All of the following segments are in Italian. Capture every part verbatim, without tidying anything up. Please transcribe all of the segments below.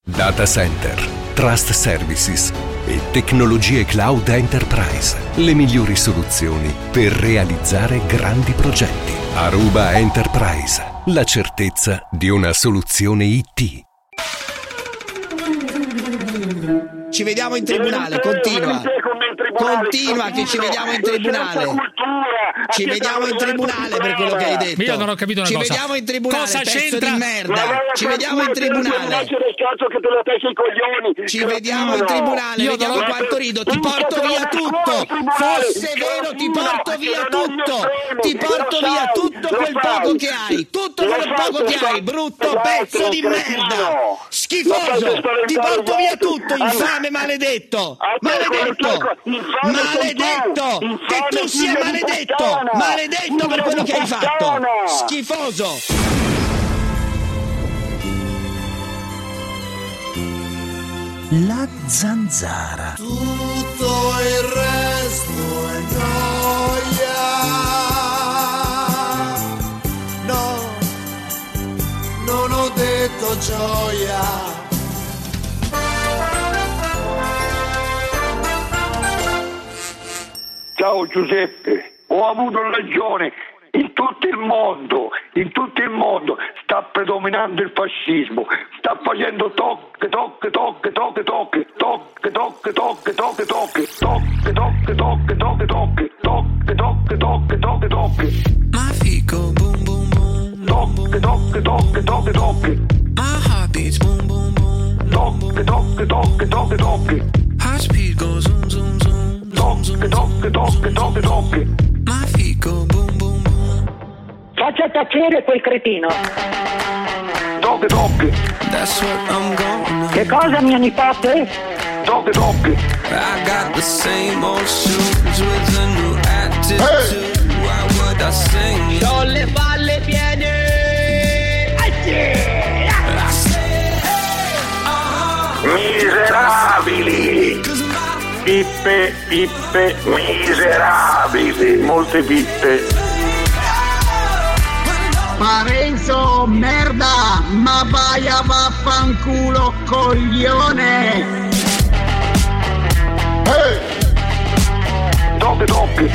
Data center, trust services e tecnologie cloud enterprise. Le migliori soluzioni per realizzare grandi progetti. Aruba Enterprise, la certezza di una soluzione I T. Ci vediamo in tribunale, continua. Continua che ci vediamo in tribunale. Ci vediamo in tribunale per quello che hai detto. Io non ho capito una ci cosa. Ci vediamo in tribunale, cosa pezzo c'entra? di merda. Ci vediamo in tribunale. Ci vediamo in tribunale, Io vediamo non... quanto rido. Ti porto via tutto. Fosse vero, ti porto via tutto. Ti porto via tutto quel poco che hai. Tutto quel poco che hai, brutto pezzo di merda. Schifoso. Ti porto via tutto, infame maledetto. Maledetto. Maledetto. Che tu sia maledetto. Maledetto per quello che hai fatto. Schifoso. La zanzara. Tutto il resto è gioia. No, non ho detto gioia. Ciao Giuseppe, ho avuto ragione. In tutto il mondo, in tutto il mondo sta predominando il fascismo, sta facendo tocche, tocche, tocche, tocche, tocche, tocche, tocche, tocche, tocche, tocche, tocche, tocche, tocche, tocche, tocche, tocche, tocche, tocche, tocche, tocche. My feet go boom, boom, boom. Tocche, tocche, tocche, tocche, tocche. My heart beats boom, boom, boom. Tocche, tocche, tocche, tocche, tocche. High speed goes zoom, zoom, zoom. Tocche, tocche, tocche, tocche, tocche. My feet go boom, boom. Faccia tacere quel cretino. Tocche, tocche. That's what I'm gonna. Che cosa, mia nipote? Tocche, tocche. I got the same old shoes with a new attitude. Hey. Why would I sing? C'ho le palle piene. I said, hey, uh-huh. Miserabili. Pippe, pippe, miserabili. Molte pippe. Parenzo, merda, ma vai a vaffanculo, coglione! Hey! Tocche, tocche!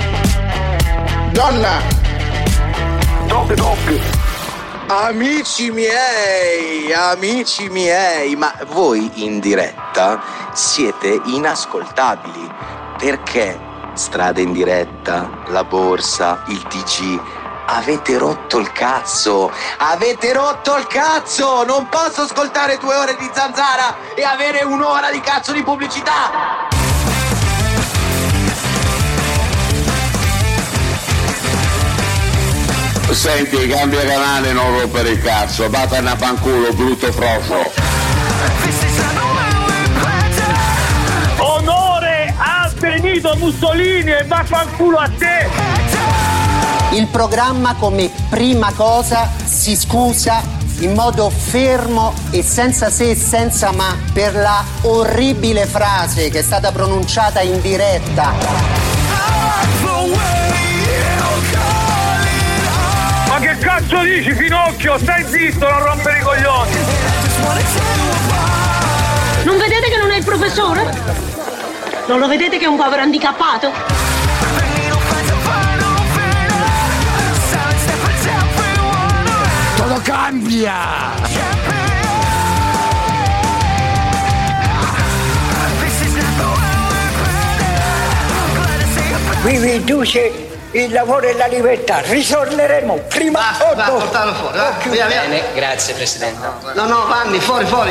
Donna! Tocche, tocche! Amici miei, amici miei, ma voi in diretta siete inascoltabili, perché Strada in Diretta, La Borsa, il T G... Avete rotto il cazzo! Avete rotto il cazzo! Non posso ascoltare due ore di zanzara e avere un'ora di cazzo di pubblicità! Senti, cambia canale, non rompere il cazzo, vattene a fanculo, brutto frocio. Onore a Benito Mussolini e vaffanculo a te! Il programma come prima cosa si scusa in modo fermo e senza se e senza ma per la orribile frase che è stata pronunciata in diretta. Ma che cazzo dici, Finocchio? Stai zitto, non rompere i coglioni! Non vedete che non è il professore? Non lo vedete che è un povero handicappato? Todo cambia! Vi riduce il lavoro e la libertà. Ritorneremo prima va, o va, dopo. portalo fuori, va. Oh, via, via. Bene, grazie Presidente. No, no, Vanni, fuori, fuori.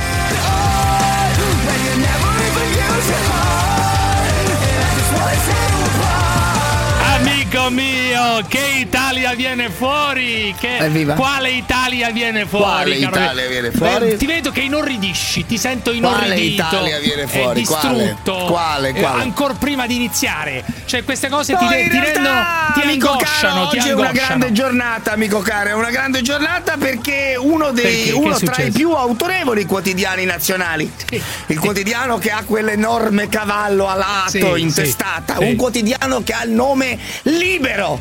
Amico mio, che Italia viene fuori? Che Evviva. Quale Italia viene fuori? Quale caro? Italia viene fuori? Beh, ti vedo che inorridisci, ti sento inorridito. Quale Italia viene fuori? È distrutto. Quale? Quale? Quale? Eh, ancora prima di iniziare. Cioè queste cose No, ti, in ti realtà, rendono, ti amico angosciano, caro, ti oggi angosciano. è una grande giornata, amico caro, è una grande giornata perché uno dei Perché? Che uno è tra i successo? più autorevoli quotidiani nazionali. Sì. Il quotidiano che ha quell'enorme cavallo alato Sì, in sì, testata, sì. un quotidiano che ha il nome Libero.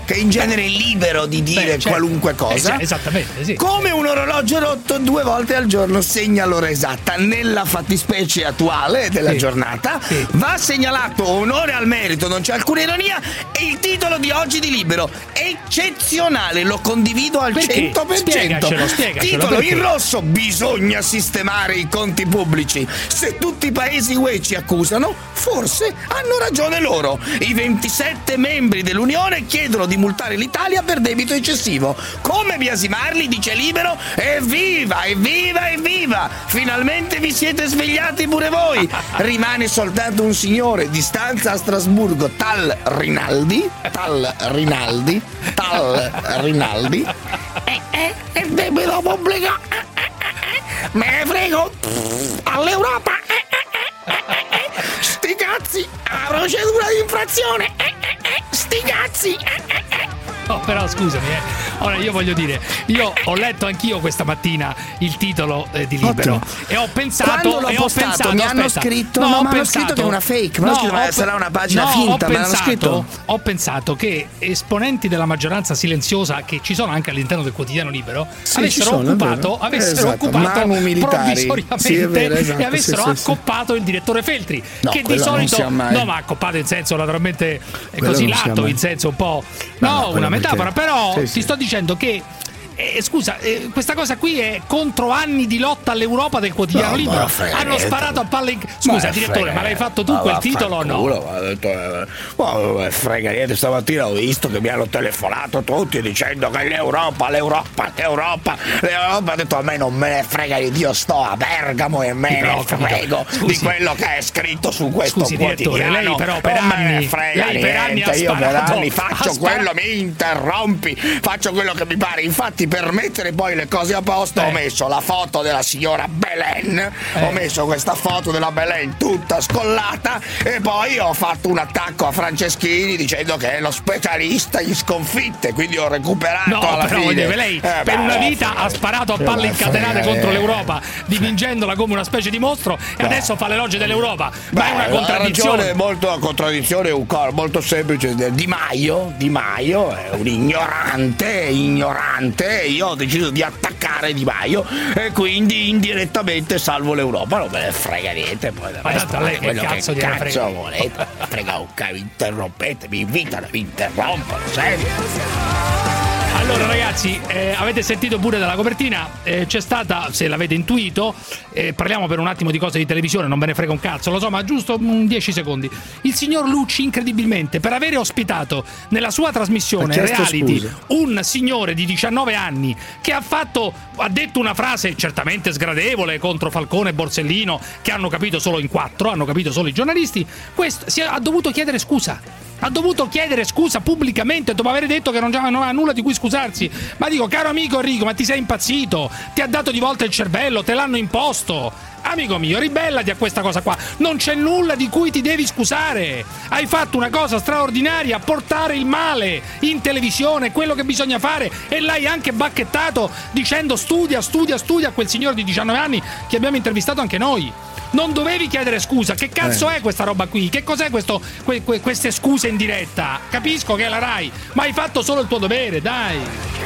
che in genere è libero di dire Beh, certo. qualunque cosa. Eh, esattamente, sì. Come un orologio rotto due volte al giorno segna l'ora esatta. Nella fattispecie attuale della Sì. giornata Sì. va segnalato onore al merito, non c'è alcuna ironia, e il titolo di oggi di Libero eccezionale, lo condivido al Perché? cento per cento. Spiegacelo, spiegacelo, Titolo perché? in rosso: bisogna sistemare i conti pubblici. Se tutti i paesi U E ci accusano, forse hanno ragione loro. I ventisette membri dell'Unione chiedono di multare l'Italia per debito eccessivo. Come biasimarli, dice Libero? Evviva, evviva, evviva! Finalmente vi siete svegliati pure voi. Rimane soltanto un signore di stanza a Strasburgo, tal Rinaldi, tal Rinaldi, tal Rinaldi. E eh, eh, il debito pubblico, eh, eh, eh, me ne frego all'Europa. Eh, eh, eh, eh, sti cazzi, la procedura di infrazione. Eh, eh, eh, sti cazzi. Eh, eh, eh. No, però scusami, eh. Ora io voglio dire, io ho letto anch'io questa mattina il titolo eh, di Libero. Ottimo. E ho pensato Quando l'ho e ho postato, pensato, mi hanno aspetta. scritto, no, no, ho mi hanno pensato, scritto che è una fake, mi hanno scritto, ho eh, sarà una pagina no, finta, ho me l'hanno pensato, scritto. Ho pensato che esponenti della maggioranza silenziosa che ci sono anche all'interno del quotidiano Libero Sì, avessero ci sono, occupato, è vero. avessero Esatto, occupato manu militari. provvisoriamente Sì, è vero, esatto, e avessero sì, sì, sì. accoppato il direttore Feltri, No, che di quello non solito sia mai. no, ma accoppato in senso naturalmente è Quello così non sia lato, mai. in senso un po' No, no, no, quello una metafora, perché- però sì, ti sì. sto dicendo che eh, scusa, eh, questa cosa qui è contro anni di lotta all'Europa del quotidiano No, Libero. ma frega Hanno niente. sparato a palle in... Scusa, Ma direttore, frega ma l'hai fatto tu ma quel titolo o no? vaffanculo, ma ho detto, eh, ma frega niente, stamattina ho visto che mi hanno telefonato tutti dicendo che l'Europa, l'Europa, l'Europa, l'Europa, ho detto a me non me ne frega di Dio, sto a Bergamo e me Però, ne capito. frego Scusi. di quello che è scritto su questo Scusi, direttore, quotidiano. lei però per non me ne anni- frega lei per anni niente, ha io per sparato- anni ha faccio sparato- quello, mi interrompi, faccio quello che mi pare. Infatti, per mettere poi le cose a posto ho messo la foto della signora Belen, ho messo questa foto della Belen tutta scollata e poi ho fatto un attacco a Franceschini dicendo che è lo specialista in sconfitte, quindi ho recuperato No, alla però fine. voglio dire, lei Eh, per beh, una oh, vita ha sparato a eh, palle beh, incatenate frega, contro eh. l'Europa, dipingendola come una specie di mostro e adesso fa l'elogio dell'Europa. Ma è una Beh, contraddizione. Ha ragione, molto a contraddizione, è un co- molto semplice. Di Maio, Di Maio è un ignorante, ignorante, e io ho deciso di attaccare Di Maio e quindi indirettamente salvo l'Europa. Non me ne frega niente, poi del Ma resto tanto a lei fate che quello cazzo che gliene cazzo frega? volete. Frega un cazzo, mi interrompete, mi invitano, mi interrompono, serio. Allora ragazzi, eh, avete sentito pure dalla copertina, eh, c'è stata, se l'avete intuito, eh, parliamo per un attimo di cose di televisione, non me ne frega un cazzo, lo so, ma giusto dieci secondi. Il signor Lucci, incredibilmente, per avere ospitato nella sua trasmissione Ha chiesto reality scusa. un signore di diciannove anni che ha fatto, ha detto una frase certamente sgradevole contro Falcone e Borsellino, che hanno capito solo in quattro, hanno capito solo i giornalisti, questo si è, ha dovuto chiedere scusa. Ha dovuto chiedere scusa pubblicamente dopo aver detto che non aveva nulla di cui scusarsi. Ma dico, caro amico Enrico, ma ti sei impazzito? Ti ha dato di volta il cervello, te l'hanno imposto. Amico mio, ribellati a questa cosa qua. Non c'è nulla di cui ti devi scusare. Hai fatto una cosa straordinaria, portare il male in televisione, quello che bisogna fare, e l'hai anche bacchettato dicendo studia, studia, studia a quel signore di diciannove anni che abbiamo intervistato anche noi. Non dovevi chiedere scusa. Che cazzo Eh. è questa roba qui? Che cos'è questo, que- que- queste scuse in diretta? Capisco che è la Rai, ma hai fatto solo il tuo dovere, dai.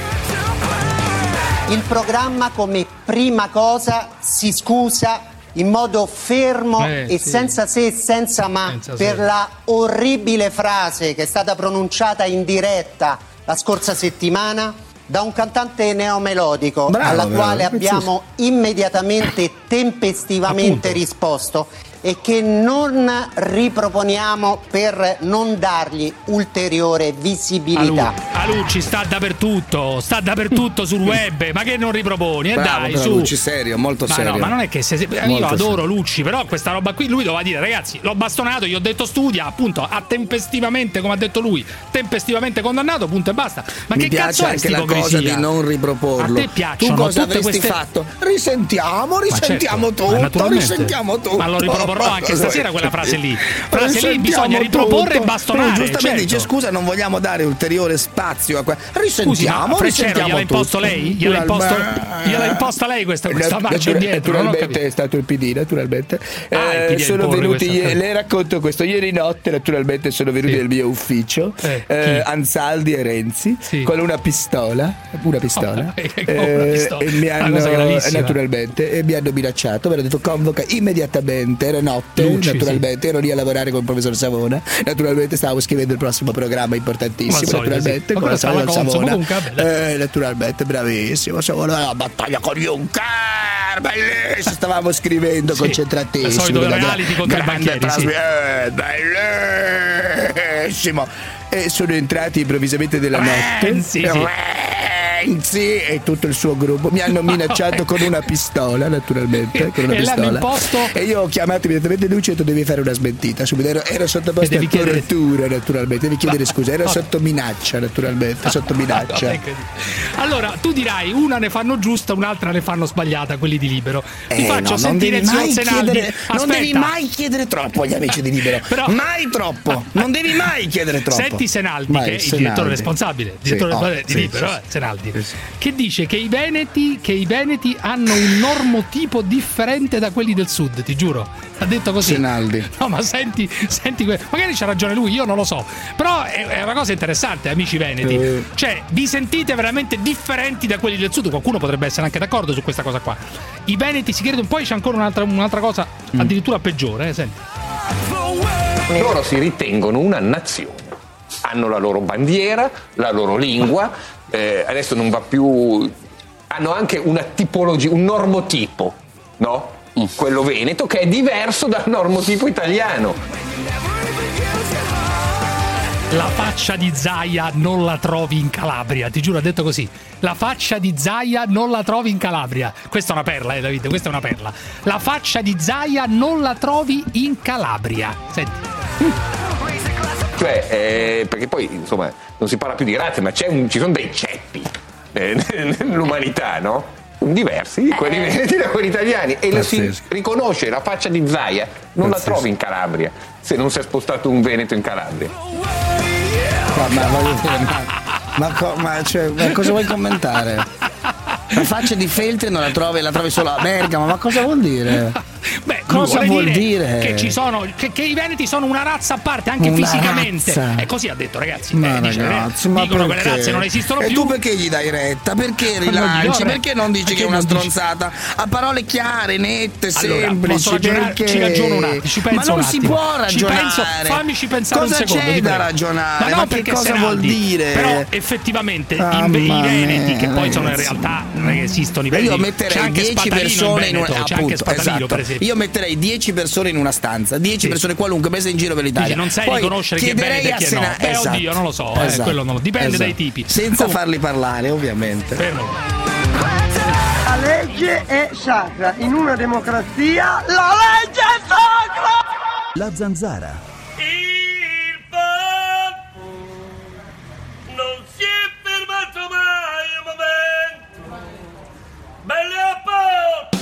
Il programma come prima cosa si scusa in modo fermo Eh, e sì. senza se e senza ma Senza per se. la orribile frase che è stata pronunciata in diretta la scorsa settimana da un cantante neomelodico Bravo, alla bravo, quale prezioso. abbiamo immediatamente tempestivamente Appunto. risposto e che non riproponiamo per non dargli ulteriore A lui, visibilità. a Lucci sta dappertutto, sta dappertutto sul web, ma che non riproponi? E Bravo, dai, però, su. Lucci, serio, molto ma serio. no, ma non è che se, se- io Molto adoro serio. Lucci, però questa roba qui lui doveva dire, ragazzi, l'ho bastonato, gli ho detto studia, appunto, ha tempestivamente, come ha detto lui, tempestivamente condannato, punto e basta. Ma Mi che piace cazzo è anche sta la ipocrisia? cosa di non riproporlo. A te piacciono tu cosa tutte avresti queste... fatto? Risentiamo, Ma risentiamo certo, ma tutto, naturalmente. risentiamo tutto. Ma lo riproporrò proporrò anche stasera quella frase lì. Frase lì Risentiamo bisogna riproporre tutto. e bastonare. No, giustamente certo. dice scusa, non vogliamo dare ulteriore spazio a que- risentiamo, Scusi, ma Freccero risentiamo gliel'ha tutto. imposto lei? Gliel'ha imposto, gliel'ha imposta lei questa, questa marcia indietro? Non ho Naturalmente capito. è stato il P D, naturalmente. Ah, il Eh, P D a sono imporre venuti, questa cosa. le racconto questo, ieri notte naturalmente sono venuti Sì. nel mio ufficio Eh, eh, Ansaldi e Renzi Sì. con una pistola, una pistola, Oh, eh, eh, una pistola. e mi Una hanno cosa gravissima. naturalmente e mi hanno minacciato, mi hanno detto convoca immediatamente, era notte, Luci, naturalmente ero lì a lavorare con il professor Savona, naturalmente stavo scrivendo il prossimo programma importantissimo, Come al solito, naturalmente sì. Ma con la quella Savona, stava con Savona, Savona. comunque, Eh, naturalmente bravissimo, Savona, la battaglia con Juncker, bellissimo, stavamo scrivendo Sì, concentratissimo, al solito una reality gra- contro i grande banchieri, sì. trasmi- eh, bellissimo. E sono entrati improvvisamente della notte Renzi, sì. Renzi e tutto il suo gruppo mi hanno minacciato con una pistola, naturalmente, con una E l'hanno pistola. imposto? E io ho chiamato immediatamente Lucio e ho detto devi fare una smentita subito. Ero, ero sottoposto E a devi chiedere- tortura, naturalmente, devi chiedere scusa, ero no. sotto minaccia, naturalmente, sotto minaccia. No, ecco. Allora, tu dirai una ne fanno giusta, un'altra ne fanno sbagliata, quelli di Libero. Ti Eh, faccio no, non sentire devi il mai signor Senaldi. chiedere, non Aspetta. devi mai chiedere troppo agli amici di Libero. Però- mai troppo, non devi mai chiedere troppo. Senti Senaldi, Vai, che è il Senaldi. direttore responsabile, il Sì, direttore oh, responsabile di sì, Libero, sì, eh, Senaldi, sì, sì. che dice che i veneti, che i veneti hanno un normotipo differente da quelli del sud, ti giuro. Ha detto così. Senaldi. No, ma senti, senti, que- magari c'ha ragione lui, io non lo so. Però è, è una cosa interessante, amici veneti. Eh. Cioè, vi sentite veramente differenti da quelli del sud. Qualcuno potrebbe essere anche d'accordo su questa cosa qua. I veneti si credono, poi c'è ancora un'altra, un'altra cosa addirittura peggiore, eh, senti. Loro si ritengono una nazione, hanno la loro bandiera, la loro lingua, eh, adesso non va più, hanno anche una tipologia, un normotipo, no? Quello veneto, che è diverso dal normotipo italiano. La faccia di Zaia non la trovi in Calabria, ti giuro, ha detto così. La faccia di Zaia non la trovi in Calabria. Questa è una perla, eh Davide, questa è una perla. La faccia di Zaia non la trovi in Calabria. Senti. Cioè, eh, perché poi, insomma, non si parla più di razze, ma c'è un, ci sono dei ceppi eh, nell'umanità, no? Diversi, quelli veneti da quelli italiani. E lo si Pazzesco. riconosce, la faccia di Zaia non Pazzesco. la trovi in Calabria, se non si è spostato un veneto in Calabria. Ma, ma, voglio dire, ma, ma, co- ma, cioè, ma cosa vuoi commentare? La faccia di Feltri non la trovi, la trovi solo a Bergamo, ma cosa vuol dire? Beh, Cosa vuole vuol dire? Che ci sono, che, che i veneti sono una razza a parte, anche Una fisicamente. razza. E così ha detto, ragazzi. Ma eh, dice, ragazzi, eh, ma dicono perché? quelle razze non esistono e più. tu perché gli dai retta? Perché Ma non gli do rilanci? retta. Perché non dici Perché che è una non dici- stronzata? A parole chiare, nette, Allora, semplici. posso ragionare? Perché? Ci ragiono un attimo, ci penso Ma non un si attimo. può Ci ragionare. penso, fammici pensare cosa un secondo, c'è ti da prego. ragionare? Ma no, Ma che perché cosa Senaldi, vuol dire? Però effettivamente Ah, i, ve- i mamma veneti, mia, che poi sono in ragazzi. realtà non è che esistono i Io veneti. C'è metterei anche dieci Spatalino persone in, in un Veneto, c'è anche appunto, Spatalino, esatto. per esempio. Io metterei dieci persone in una stanza, dieci Sì. persone qualunque messe in giro per l'Italia. Dici, non sai Poi riconoscere chi è chiederei veneto e a chi è Sena- no. Beh, esatto. oddio, non lo so, eh, Esatto. quello non lo- dipende Esatto. dai tipi. Senza Oh. farli parlare, ovviamente. Fermo. La legge è sacra. In una democrazia la legge è sacra! La zanzara. Il pop non si è fermato mai un momento. Belle a pop!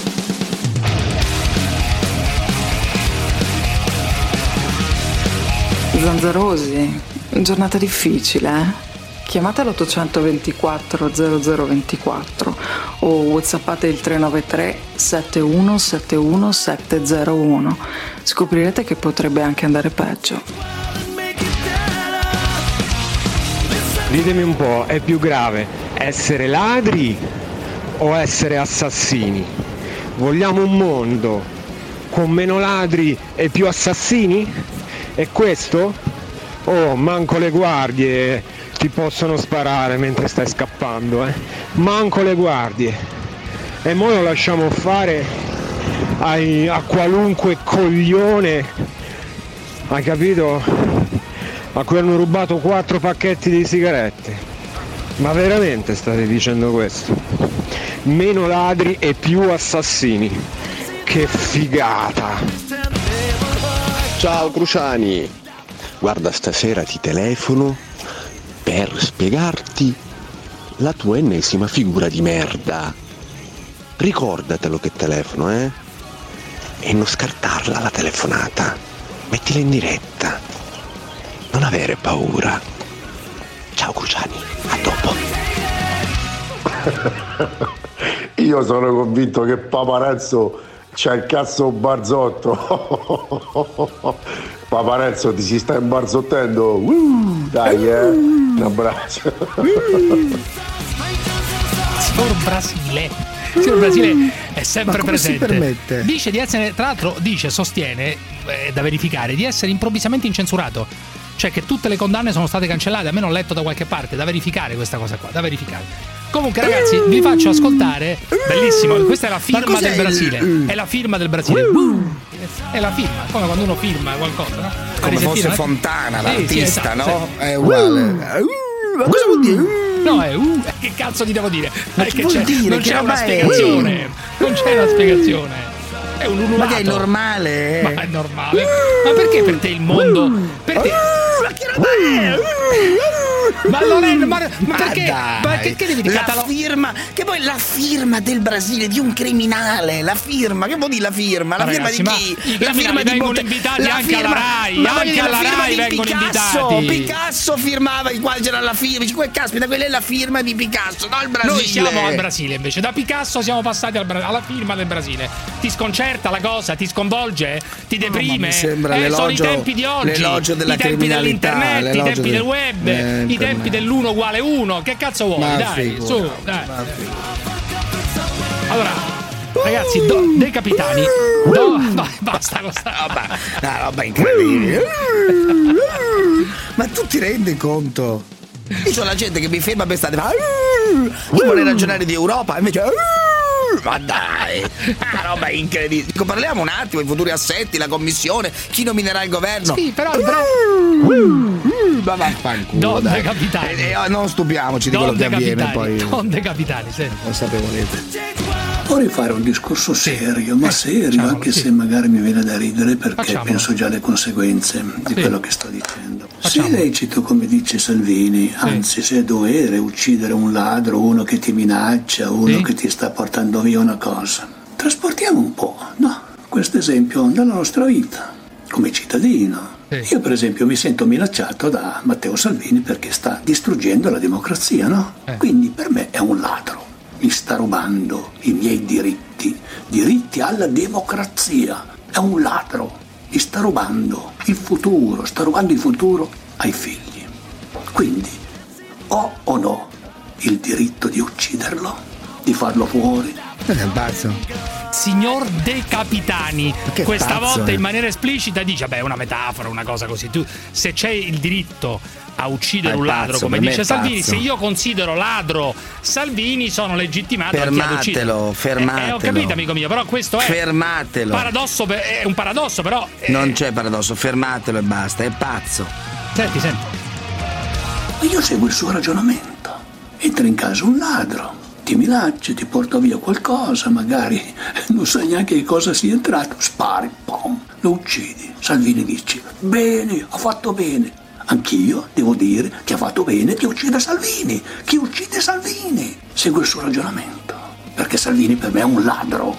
Zanzarosi, giornata difficile, eh? Chiamate l'ottocentoventiquattro zero zero ventiquattro o whatsappate il tre nove tre sette uno sette uno sette zero uno. Scoprirete che potrebbe anche andare peggio. Ditemi un po', è più grave essere ladri o essere assassini? Vogliamo un mondo con meno ladri e più assassini? È questo? Oh, manco le guardie ti possono sparare mentre stai scappando, eh? Manco le guardie. E mo lo lasciamo fare ai, a qualunque coglione, hai capito? A cui hanno rubato quattro pacchetti di sigarette. Ma veramente state dicendo questo? Meno ladri e più assassini. Che figata! Ciao Cruciani, guarda, stasera ti telefono per spiegarti la tua ennesima figura di merda. Ricordatelo che telefono, eh? e non scartarla la telefonata. Mettila in diretta. Non avere paura. Ciao Cruciani, a dopo. Io sono convinto che Paparazzo c'ha il cazzo barzotto. Paparazzo, ti si sta imbarzottendo. Uh, dai, eh. Un abbraccio. Signor Brasile. Signor Brasile è sempre Ma come presente. si permette? Dice di essere, tra l'altro, dice, sostiene, è da verificare, di essere improvvisamente incensurato. Cioè che tutte le condanne sono state cancellate, almeno ho letto da qualche parte, da verificare questa cosa qua, da verificare. Comunque ragazzi, vi faccio ascoltare, bellissimo, questa è la firma del Brasile, il... è la firma del Brasile. Uh. È la firma, come quando uno firma qualcosa, no? Come Per fosse firma, Fontana, sì, l'artista, sì, esatto, no? sì. È uguale. Uh. Ma cosa vuol dire? No, è uh, che cazzo ti devo dire? Ma Perché che vuol c'è, dire? non Che c'è una roba è? spiegazione. Non c'è una spiegazione. È un ululato. Ma che è normale? Ma è normale. Ma perché per te il mondo? Perché? Ma che roba è? Ma non è, ma, ma perché? dai. Ma che, che devi La catalo- firma, che poi la firma del Brasile di un criminale, la firma, che vuol dire la firma? La Ma firma ragazzi, di ma chi? i La firma di vengono Monte- invitati la anche alla Rai, ma anche voglio dire, alla la firma Rai di vengono Picasso. invitati. Picasso firmava, qua c'era la firma, dice, "Que- caspita, quella è la firma di Picasso, no il Brasile". Noi siamo al Brasile invece, da Picasso siamo passati al Bra- alla firma del Brasile. Ti sconcerta la cosa? Ti sconvolge? Ti deprime? No, ma mi sembra eh, l'elogio- sono i tempi di oggi, l'elogio della i tempi criminalità, dell'internet, i l'elogio tempi del del- web, eh, i per tempi me. dell'uno uguale uno. Che cazzo vuoi? Ma Dai, figura, su, dai. ma Allora, ragazzi, do, dei capitani. Do, no, basta con sta roba. Una roba incredibile. Ma tu ti rendi conto? Io c'ho la gente che mi ferma per strada e fa chi vuole ragionare di Europa invece ma dai, una roba incredibile. Dico, parliamo un attimo, i futuri assetti, la commissione, chi nominerà il governo. Sì, però il bra- Ma vaffanculo, Don dai. dei capitani. E, e, non stupiamoci di Don quello che dei avviene capitani, poi. Don dei capitani, sì. Consapevolezza. Vorrei fare un discorso serio, ma serio, anche se magari mi viene da ridere perché Facciamolo. penso già alle conseguenze di Sì. quello che sto dicendo. Facciamolo. Se è lecito, come dice Salvini, anzi se è dovere uccidere un ladro, uno che ti minaccia, uno Sì. che ti sta portando via una cosa, trasportiamo un po', no? Questo esempio nella nostra vita, come cittadino. Io per esempio mi sento minacciato da Matteo Salvini perché sta distruggendo la democrazia, no? Quindi per me è un ladro. Mi sta rubando i miei diritti, diritti alla democrazia. È un ladro, mi sta rubando il futuro, sta rubando il futuro ai figli. Quindi, ho o no il diritto di ucciderlo, di farlo fuori? È un pazzo. Signor De Capitani, Che questa pazzo, volta eh. in maniera esplicita dice: beh, è una metafora, una cosa così. Tu, se c'è il diritto a uccidere È un ladro, pazzo, come per me dice è Salvini, pazzo. se io considero ladro Salvini, sono legittimato anche ad uccidere. Fermatelo, fermatelo. Eh, eh, ho capito, amico mio, però questo è Fermatelo. paradosso, per- è un paradosso, però. eh, Non c'è paradosso, fermatelo e basta, è pazzo. Senti, senti. Ma io seguo il suo ragionamento. Entra in casa un ladro, ti minaccia, ti porta via qualcosa, magari non sai neanche che cosa sia entrato, spari, pom, lo uccidi. Salvini dice, bene, ha fatto bene. Anch'io devo dire che ha fatto bene chi uccide Salvini, chi uccide Salvini. Seguo il suo ragionamento, perché Salvini per me è un ladro.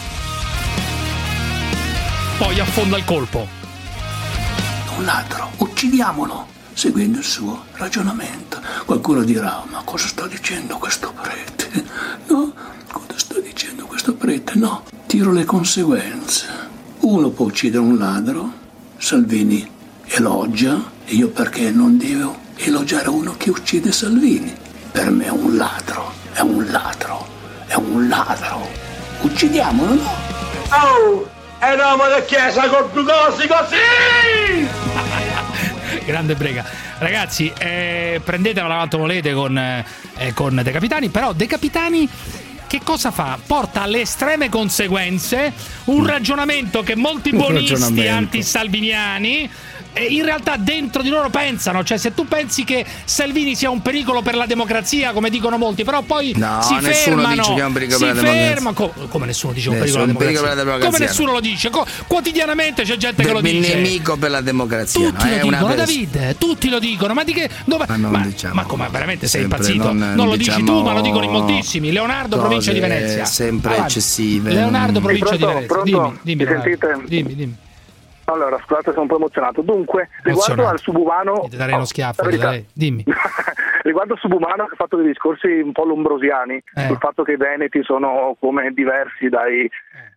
Poi affonda il colpo. Un ladro, uccidiamolo, seguendo il suo ragionamento. Qualcuno dirà, ma cosa sta dicendo questo prete? No, cosa sta dicendo questo prete? No, tiro le conseguenze. Uno può uccidere un ladro, Salvini elogia, e io perché non devo elogiare uno che uccide Salvini? Per me è un ladro, è un ladro, è un ladro. Uccidiamolo, no? Oh, è uomo da chiesa con due cose così! Grande brega. Ragazzi, eh, prendetela quanto volete con, eh, con De Capitani, però De Capitani che cosa fa? Porta alle estreme conseguenze un ragionamento che molti Un buonisti ragionamento. antisalviniani eh, in realtà dentro di loro pensano, cioè se tu pensi che Salvini sia un pericolo per la democrazia, come dicono molti, però poi no, si nessuno fermano, dice che è un pericolo si per la democrazia. ferma, co- come nessuno dice un pericolo, Nessuno, per la pericolo per la democrazia. Come nessuno lo dice, co- quotidianamente c'è gente che lo dice. Nemico per la democrazia. Tutti no? lo dicono, pers- David, tutti lo dicono, ma di che dove ma, non ma, diciamo, ma come veramente sei sempre, impazzito? Non, Non lo diciamo dici tu, ma lo dicono in moltissimi. Leonardo, provincia di Venezia. Sempre Avanti. eccessive. Leonardo, provincia pronto, di Venezia. pronto? Dimmi, dimmi, Mi sentite? dimmi, dimmi. Allora, scusate, sono un po' emozionato. Dunque, riguardo al subumano... Ti darei uno schiaffo, ti darei. Dimmi. Riguardo al subumano, ho fatto dei discorsi un po' lombrosiani eh. sul fatto che i veneti sono come diversi dai,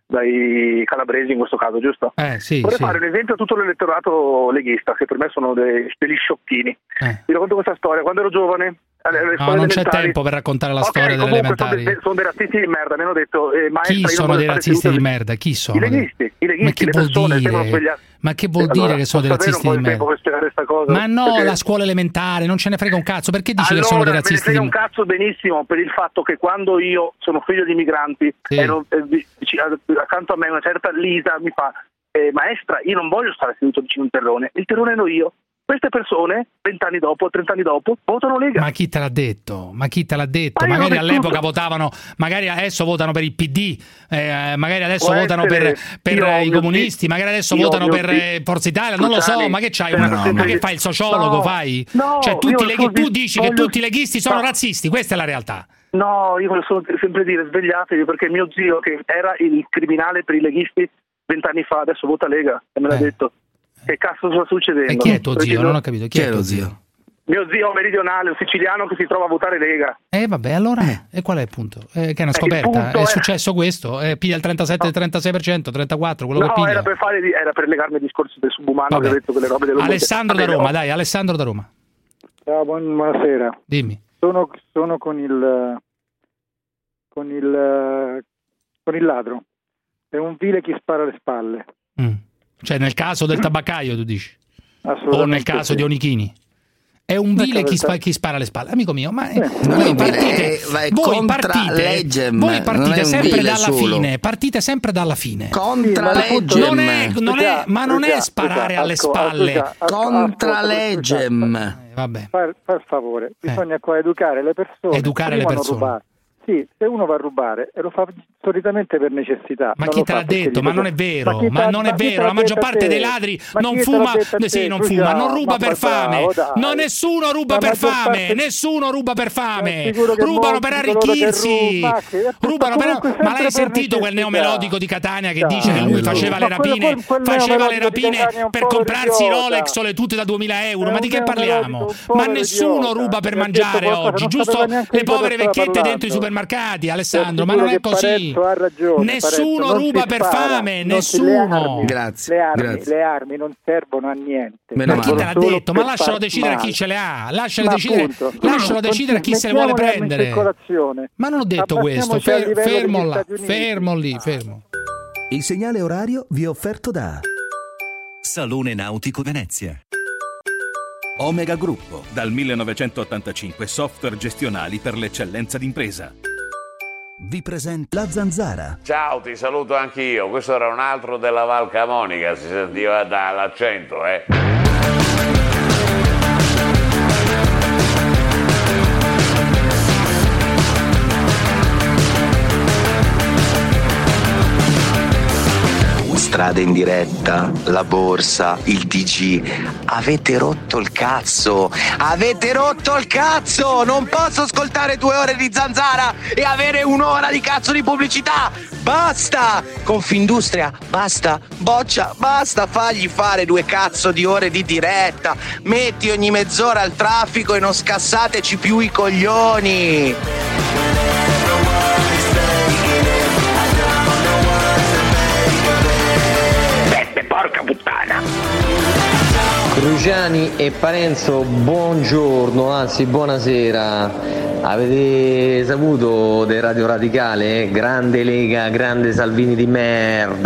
dai calabresi in questo caso, giusto? Eh, sì, Vorrei sì. fare un esempio a tutto l'elettorato leghista, che per me sono dei, degli sciocchini. Eh. Vi racconto questa storia. Quando ero giovane... No, non c'è tempo per raccontare la okay, storia delle elementari. Sono, de- sono dei razzisti di merda, mi hanno detto eh, maestra, Chi io sono non dei voglio razzisti fare di sedute- merda? Chi sono? I leghisti, i leghisti, Ma che le vuol persone devono dire? svegliare- Ma che vuol Allora, dire che sono dei posso avere razzisti un di po' di tempo merda? per spiegare questa cosa? Ma no, Perché- la scuola elementare, non ce ne frega un cazzo. Perché dici allora, che sono dei me ne razzisti frega di un cazzo benissimo per il fatto che quando io sono figlio di migranti Sì. ero, eh, vic- accanto a me una certa Lisa mi fa eh, maestra, io non voglio stare seduto vicino a un terrone, il terrone ero io. Queste persone, vent'anni dopo, trent'anni dopo, votano Lega. Ma chi te l'ha detto? Ma chi te l'ha detto? Ma io Magari l'ho all'epoca vissuto. votavano, magari adesso votano per il P D, eh, magari adesso Può votano essere. per, per Io, i mio comunisti, zio- magari adesso io, votano mio per zio- eh, Forza Italia, non lo so, Cruciani, ma che c'hai? sempre- Una, sempre ma che di- fai il sociologo? No, fai? no, cioè tutti io le, sono tu di- dici che voglio- tutti i leghisti sono no. razzisti, questa è la realtà. No, io voglio solo sempre dire svegliatevi perché mio zio che era il criminale per i leghisti vent'anni fa adesso vota Lega e me l'ha Eh. detto. Che cazzo sta succedendo? E chi è tuo zio? Perché Non io- ho capito, chi, è tuo zio? Mio zio meridionale, un siciliano che si trova a votare Lega. Eh vabbè, allora e qual è il punto? Eh, che è una il scoperta? punto È è- successo questo? Eh, piglia il trentasette trentasei per cento, trentaquattro, quello No, che piglia. era per fare di- era per legarmi al discorso del subumano Vabbè. che ho detto quelle robe dello Alessandro da Vabbè, Roma, no. dai, Alessandro da Roma. Ciao, buon- buonasera. Dimmi. Sono, sono con il con il con il ladro. È un vile chi spara alle spalle. Mm. Cioè nel caso del tabaccaio tu dici? O Assolutamente nel caso sì. di Onichini? È un vile chi, spa- caso- chi spara alle spalle. Amico mio, ma eh, Non è voi un vile, partite, è- vai voi contra partite, legem, voi non è partite un sempre vile dalla solo. fine, partite sempre dalla fine. Contra Sì, ma appunto- legem. Non è, non è, ma non è Scusa, sparare scusa, alle asco- spalle. scusa, asco- Contra ascolta, legem. Eh, vabbè. Per, per favore, bisogna qua educare le persone. Educare le prima non persone. rubare. Sì, se uno va a rubare e lo fa solitamente per necessità. Ma non chi lo te fa l'ha perché detto? gli Ma fa- non è vero, chi ma te- non è chi te vero. l'ha La maggior detto a parte te? dei ladri Ma non chi te l'ha fuma, detto a eh, sì, te? non Scusa, fuma, non ruba ma per vai fame. bravo, dai. No, nessuno ruba La per maggior fame, parte- nessuno ruba per fame. Sono sicuro che Rubano molti per di coloro che arricchirsi. ruba- che- Rubano per comunque Ma l'hai sempre per sentito quel necessità. neomelodico di Catania che Dai, dice che lui quello- faceva le ma quello- rapine, quel- quel faceva le neomelodico di rapine Catania è un per povero comprarsi idiota. Rolex o le tute da duemila euro? È Ma di un che parliamo? neomelodico, un Ma povero nessuno idiota. ruba per Mi ha detto mangiare qualcosa, oggi, non giusto? sapeva neanche Le di cosa povere stava vecchiette dentro i parlando. supermercati, Alessandro, Ti ma assicuro non è che così. Parenzo ha ragione, Nessuno Parenzo, non ruba si per spara, fame, non si- nessuno. le armi, Grazie, le armi, grazie. le armi non servono a niente. Meno Ma chi male. te l'ha Solo detto? Ma per lascialo far decidere a chi male. ce le ha. Lascialo Ma decidere, appunto, lascialo decidere a chi se le vuole mettiamo le armi in prendere. circolazione. Ma non ho detto questo. Abbassiamoci al Fer- livello fermo degli là, Stati Uniti. fermo lì, fermo. Il segnale orario vi è offerto da Salone Nautico Venezia. Omega Gruppo, dal millenovecentottantacinque software gestionali per l'eccellenza d'impresa. Vi presenta La Zanzara. Ciao, ti saluto anch'io. Questo era un altro della Val Camonica, si sentiva dall'accento, eh. Strada in diretta, la borsa, il D G. Avete rotto il cazzo! Avete rotto il cazzo! Non posso ascoltare due ore di Zanzara e avere un'ora di cazzo di pubblicità! Basta! Confindustria, basta! Boccia, basta! Fagli fare due cazzo di ore di diretta! Metti ogni mezz'ora al traffico e non scassateci più i coglioni! Porca puttana! Cruciani e Parenzo, buongiorno, anzi buonasera. Avete saputo del Radio Radicale? Grande Lega, grande Salvini di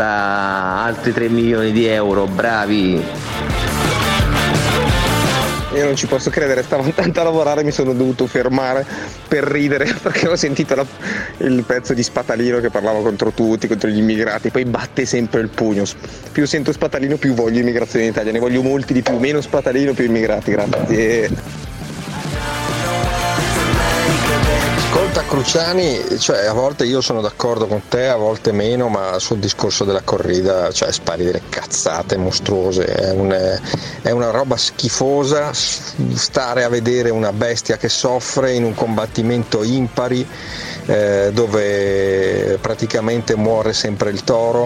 merda, altri tre milioni di euro, bravi. io non ci posso credere, stavo tanto a lavorare, mi sono dovuto fermare per ridere perché ho sentito la, il pezzo di Spatalino che parlava contro tutti, contro gli immigrati, poi batte sempre il pugno. Più sento Spatalino più voglio immigrazione in Italia, ne voglio molti di più, meno Spatalino più immigrati, grazie. Ascolta Cruciani, cioè a volte io sono d'accordo con te, a volte meno, ma sul discorso della corrida, cioè spari delle cazzate mostruose, è, un, è una roba schifosa stare a vedere una bestia che soffre in un combattimento impari eh, dove praticamente muore sempre il toro,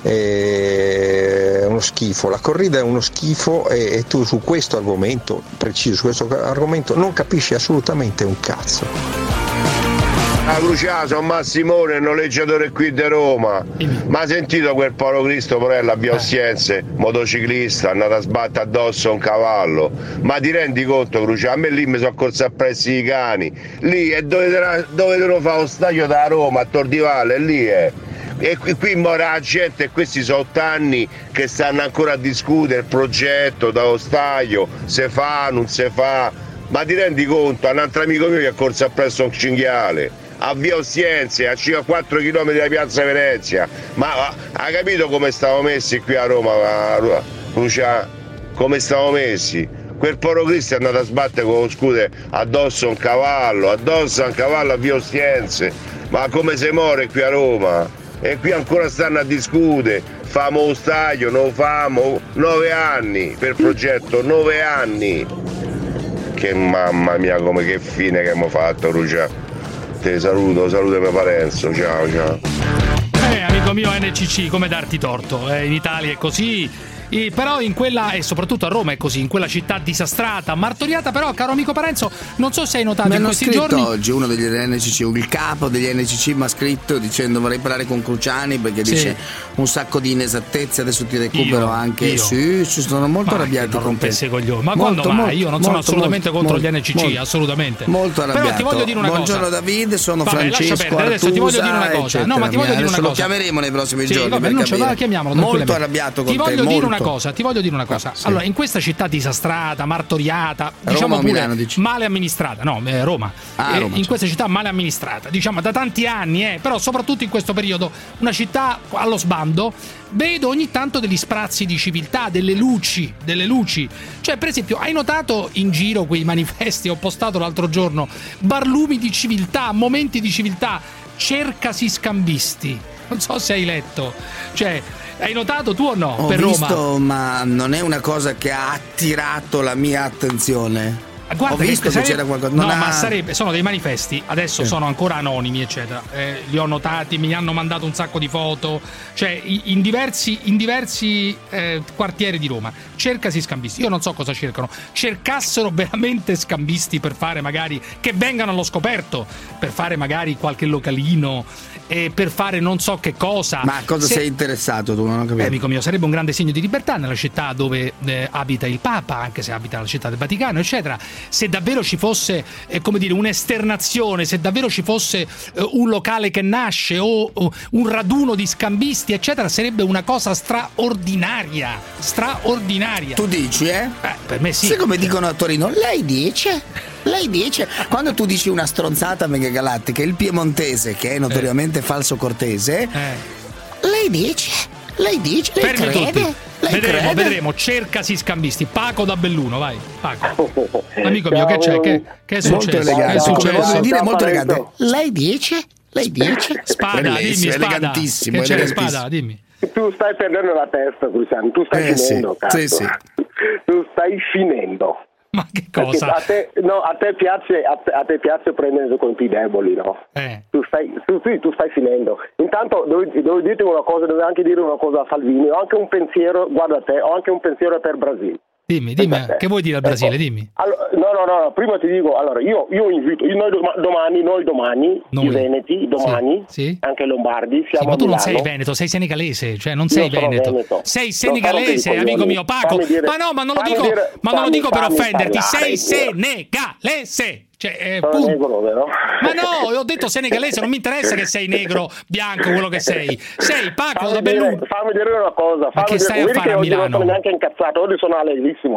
è uno schifo, la corrida è uno schifo e, e tu su questo argomento, preciso su questo argomento, non capisci assolutamente un cazzo. Ah, Cruciano, sono Massimone, noleggiatore qui di Roma. Ma ha sentito quel povero Cristo Porella a Via Ostiense, motociclista, andato a sbattere addosso a un cavallo? Ma ti rendi conto, Cruciano? A me lì mi sono corso appresso i cani. Lì è dove, dove devono fare lo stadio da Roma, a Tordivalle, lì è. E qui, qui muore la gente e questi sono otto anni che stanno ancora a discutere il progetto dallo stadio, se fa, non se fa. Ma ti rendi conto? Un altro amico mio che è corso appresso un cinghiale a Via Ostiense, a circa quattro chilometri da Piazza Venezia. Ma ha capito come stavo messi qui a Roma, Lucia? Come stavo messi? Quel povero Cristo è andato a sbattere con lo scooter addosso a un cavallo, addosso a un cavallo a Via Ostiense. Ma come si muore qui a Roma? E qui ancora stanno a discutere, famo lo stadio, non famo, nove anni per progetto, nove anni. Che mamma mia, come che fine che abbiamo fatto, Lucia. Te saluto, saluto mio Parenzo, ciao ciao. Eh, amico mio N C C, come darti torto? Eh, in Italia è così. E però in quella, e soprattutto a Roma è così, in quella città disastrata, martoriata. Però, caro amico Parenzo, non so se hai notato mi in hanno questi scritto giorni oggi uno degli N C C, il capo degli N C C mi ha scritto dicendo vorrei parlare con Cruciani perché sì. dice un sacco di inesattezze, adesso ti recupero io, anche io. Sì, ci sono molto ma arrabbiati con te. Ma molto, quando mai? Io non sono molto, assolutamente molto, contro molto, gli N C C, molto, assolutamente. Molto arrabbiato. Però ti voglio dire una Buongiorno cosa. David, sono Vabbè, Francesco lascia perdere, adesso ti voglio dire una cosa. eccetera. No, ma ti voglio dire una adesso cosa. lo chiameremo nei prossimi sì, giorni. Vabbè, non ce la chiamiamolo. Molto arrabbiato con ti te. Voglio molto. dire una cosa, ti voglio dire una cosa. Ah, sì. Allora, in questa città disastrata, martoriata, Roma diciamo o pure Milano, dici? male amministrata, no, eh, Roma. Ah, eh, Roma, in cioè. questa città male amministrata, diciamo da tanti anni, eh, però soprattutto in questo periodo, una città allo sbando. Vedo ogni tanto degli sprazzi di civiltà, delle luci, delle luci. Cioè, per esempio, hai notato in giro quei manifesti? Ho postato l'altro giorno barlumi di civiltà, momenti di civiltà, cercasi scambisti. Non so se hai letto. Cioè, hai notato tu o no? Ho per visto, Roma? ma non è una cosa che ha attirato la mia attenzione. Guarda, ho visto che, sarebbe, c'era qualcosa. No, non ha... ma sarebbe, sono dei manifesti, adesso sì. sono ancora anonimi, eccetera. Eh, li ho notati, mi hanno mandato un sacco di foto. Cioè, in diversi, in diversi eh, quartieri di Roma. Cercasi scambisti. Io non so cosa cercano. Cercassero veramente scambisti per fare magari. Che vengano allo scoperto. Per fare magari qualche localino. E per fare non so che cosa. Ma a cosa Se... sei interessato tu? Non ho capito. Eh, amico mio, sarebbe un grande segno di libertà nella città dove eh, abita il Papa, anche se abita la città del Vaticano, eccetera. Se davvero ci fosse, eh, come dire, un'esternazione, se davvero ci fosse eh, un locale che nasce o, o un raduno di scambisti, eccetera, sarebbe una cosa straordinaria. Straordinaria. Tu dici, eh? eh per me sì. Sai come dicono a Torino? Lei dice? Lei dice, quando tu dici una stronzata mega galattica, il piemontese, che è notoriamente eh. falso cortese, eh. lei dice, lei dice, lei Fermi crede? tutti. Lei vedremo, crede? vedremo, cercasi scambisti. Paco da Belluno, vai. Paco. Amico mio, che c'è? Che, che è molto successo? Elegante. Che è successo? Come dire, molto elegante. Lei dice? Lei dice? Spada, dimmi, spada. Elegantissimo, che c'è, elegantissimo. Spada, dimmi. Tu stai perdendo la testa, Cruciani, tu stai eh, finendo, sì. cazzo. Sì, sì. Tu stai finendo. Ma che cosa? A te, no, a te piace, a te, a te piace prendere conto i deboli, no? Eh. Tu stai, tu, tu, tu stai finendo. Intanto devo, devo dirti una cosa, devo anche dire una cosa a Salvini. Ho anche un pensiero, guarda te, ho anche un pensiero per Brasile. Dimmi, dimmi, che vuoi dire al Brasile, ecco. dimmi. Allora, no, no, no, prima ti dico, allora, io, io invito, io, noi domani, noi domani, noi. i Veneti, domani, sì, sì. anche i Lombardi, siamo sì, ma tu a non Milano. sei veneto, sei senegalese, cioè non sei io veneto. veneto. Sei senegalese, no, amico mio, Paco. Dire, ma no, ma non lo dico, dire, ma non lo dico per offenderti, parlare, sei senegalese. Cioè, eh, sono negro, vero? Ma no, io ho detto senegalese, non mi interessa che sei negro, bianco, quello che sei. Sei Paco fammi da Belluno. Fammi dire una cosa, ma che dire, stai a fare a oggi Milano? non sono neanche incazzato, oggi sono allegrissimo, guarda.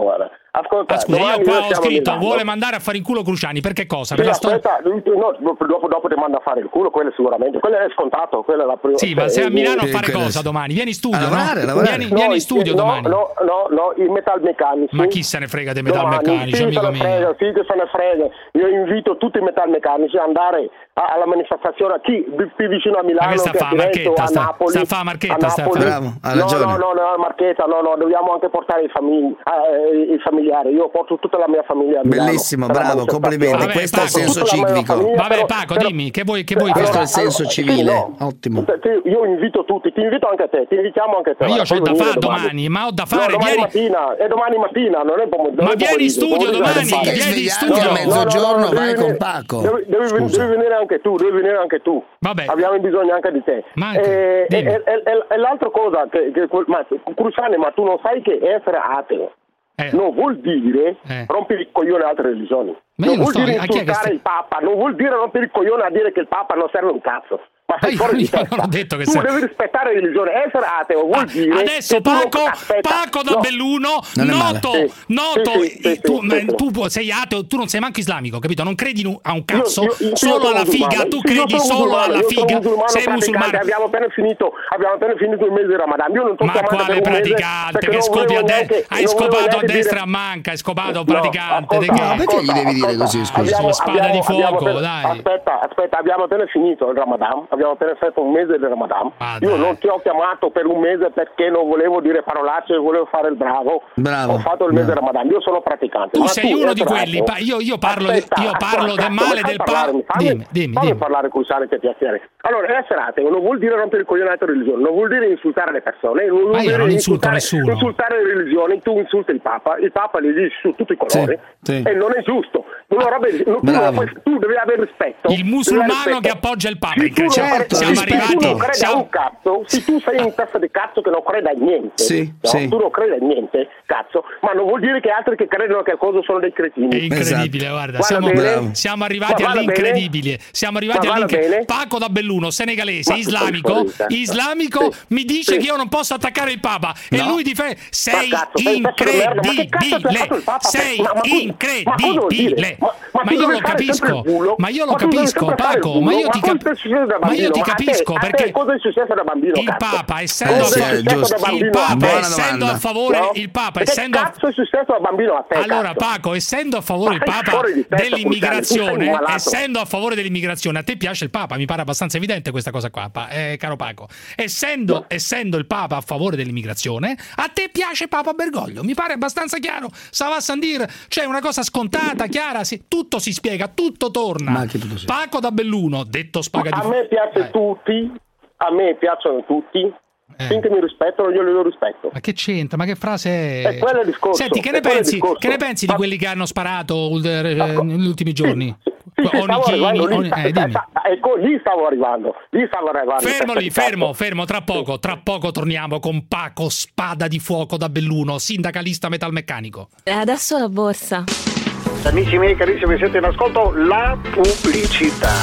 ascolta, ah, scusa, io domani qua noi ho siamo a scritto Milano. vuole mandare a fare in culo Cruciani, per che cosa? Per Sì, la storia? aspetta, no, dopo, dopo ti manda a fare il culo, quello sicuramente, quello è scontato, quello è la prima. Sì, ma sei a Milano a eh, fare quello cosa sì. domani? Vieni in studio, A lavorare, no? a lavorare. Vieni, vieni in studio no, domani. No, no, no, i metalmeccanici. Ma chi se ne frega dei Domani, metalmeccanici, sì, amico se ne mio? frega, sì, che se ne frega. Io invito tutti i metalmeccanici ad andare a- alla manifestazione a chi più vicino a Milano, Ma che sta che fa, a Firenze o Marchetta, a sta- Napoli. sta fa Marchetta, a sta Napoli. fa- Bravo, ha no, ragione. no, no, no, Marchetta, no, no, dobbiamo anche portare i, famigli, eh, i familiari. Io porto tutta la mia famiglia a Milano. Bellissimo, per la bravo, complimenti. manifestazione. Questo è il Porto senso tutta la mia civico. famiglia, Vabbè, però- Paco, però- dimmi, che vuoi, che vuoi Questo fare? è il senso Allora, civile, sì, no. ottimo. Te- te- Io invito tutti, ti invito anche a te, ti invitiamo anche a te. Ma io guarda, c'ho puoi da venire fare domani, ma ho da fare, No, domani vieni- mattina, è domani mattina, non è pomeriggio. Ma vieni in studio domani, Devi vieni in studio. a mezzogiorno, vai devi con venire- Paco. Devi, devi, Scusa. devi venire anche tu, devi venire anche tu. Vabbè. Abbiamo bisogno anche di te. Ma e, dimmi. e, e, e- e l'altra cosa, che, che, ma, Cruciani, ma tu non sai che essere ateo non vuol dire Eh. rompere il coglione a altre religioni. Ma io Non non vuol dire sto- a chi è che insultare sta- il Papa, non vuol dire rompere il coglione a dire che il Papa non serve un cazzo. Ma sei io- fuori di io testa. non ho detto che tu serve- devi rispettare la religione. Essere ateo vuol dire Adesso che tu non- Paco, aspetta, Paco da no. Belluno, Non è male. noto, Sì. noto, Sì, sì, sì, i- tu, sì, ma sì. tu pu- sei ateo, tu non sei manco islamico, capito? Non credi in- a un cazzo, Io- io- io solo sono alla figa, musulmano. tu Sì, io credi sono solo musulmano, alla io sono figa, musulmano sei praticante, musulmano. Abbiamo appena finito, abbiamo appena finito il mese di Ramadan. Io non t'ho Ma chiamato quale per un mese praticante perché che non scopi a volevo destra? neanche- Hai non volevo scopato a neanche destra dire- e a manca, hai scopato No, praticante. di ascolta, che? No, perché gli devi dire così, scusa? Abbiamo, Spada abbiamo- di fuoco, abbiamo appena- dai. Aspetta, aspetta, abbiamo appena finito il Ramadan, abbiamo appena fatto un mese del Ramadan. Ah, Io dai. non ti ho chiamato per un mese perché non volevo dire parolacce, volevo fare il bravo. Bravo. Ho fatto il mese del Ramadan, io sono praticante. Tu Ma sei uno di essere quelli, ateo- pa- io, io parlo, Aspetta, io parlo aspetta, del male fammi del pa... parlarmi, fammi- Dimmi, dimmi, fammi dimmi. parlare con Sane che piacere. Allora, essere ateo non vuol dire rompere il coglione a altre religioni, non vuol dire insultare le persone, non vuol Ma io dire non insulto insultare, nessuno. insultare le religioni, tu insulti il Papa, il Papa gli dici su tutti i colori Sì, sì. e non è giusto. Una roba- tu, non Bravo. puoi- tu devi avere rispetto. Il musulmano devi avere che rispetto. appoggia il Papa, Se in tu non Cristiano. credi- Siamo se arrivati- tu non credi siamo- a un cazzo, se tu sei in testa di cazzo che non crede a niente, Sì, no? sì. tu non credi a niente, cazzo, ma non vuol dire che altri che credono a qualcosa sono dei cretini. È incredibile, guarda, Guarda siamo, bene? siamo arrivati Ma vada all'incredibile. Siamo arrivati Ma vada all'incredibile. bene? Paco da Belluno, senegalese, Ma tu sei islamico, fuori di testa. islamico, Sì. mi dice Sì. che io non posso attaccare il Papa e No. lui difende. Sei Ma cazzo, sei un pezzo di merda, ma che cazzo ti ha fatto il incredibile. Papa? Sei Ma- ma cosa- ma cosa vuol incredibile. dire? Ma- ma Ma tu io devi lo fare sempre capisco. il culo? Ma io lo Ma tu devi capisco, sempre fare il Paco. culo? Ma io Ma ti cosa cap- è successo da ma io bambino? ti Ma a te- capisco a te perché cosa è successo da bambino, il cazzo? Papa, essendo Cosa sì, è è successo giusto. da il bambino a Papa, te? Buona essendo domanda. a favore, No? il Papa, Che essendo cazzo è successo da bambino a te, allora, cazzo? Paco, essendo a favore il Ma sei Papa fuori di testa, dell'immigrazione, Cruciani, tu sei un malato. essendo a favore dell'immigrazione, a te piace il Papa? Mi pare abbastanza evidente questa cosa qua, pa- eh, caro Paco. Essendo, essendo il Papa a favore dell'immigrazione, a te piace Papa Bergoglio? Mi pare abbastanza chiaro. Sava a Sandir, cioè una cosa scontata, chiara, si- tutto si spiega, tutto torna. Ma che tutto si- Paco da Belluno, detto spaga di A me piace tutti, a me piacciono tutti, finché mi rispettano io li rispetto. Ma che c'entra? Ma che frase è? È quello il discorso. Senti, che è ne quello il pensi? discorso. Che ne pensi di Ma- quelli che hanno sparato eh, negli ultimi giorni? Sì, sì, stavo arrivando lì, Oni- sta- eh, dimmi. sta- ecco, lì stavo arrivando, lì stavo arrivando. Fermo lì, Testa di fermo, cazzo. fermo, tra poco, tra poco torniamo con Paco Spada di Fuoco da Belluno, sindacalista metalmeccanico. E adesso la borsa. Amici miei carissimi, siete in ascolto la pubblicità.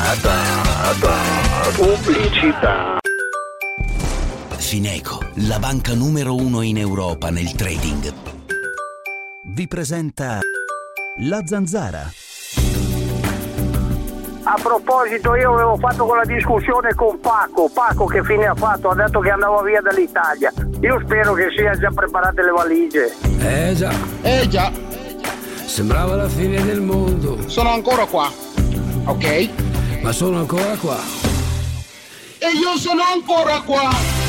Da, da, pubblicità. Fineco, la banca numero uno in Europa nel trading, vi presenta La Zanzara. A proposito, io avevo fatto quella discussione con Paco. Paco che fine ha fatto? Ha detto che andava via dall'Italia. Io spero che sia già preparate le valigie. Eh già. Eh già. Sembrava la fine del mondo. Sono ancora qua. Ok? Ma sono ancora qua. E io sono ancora qua.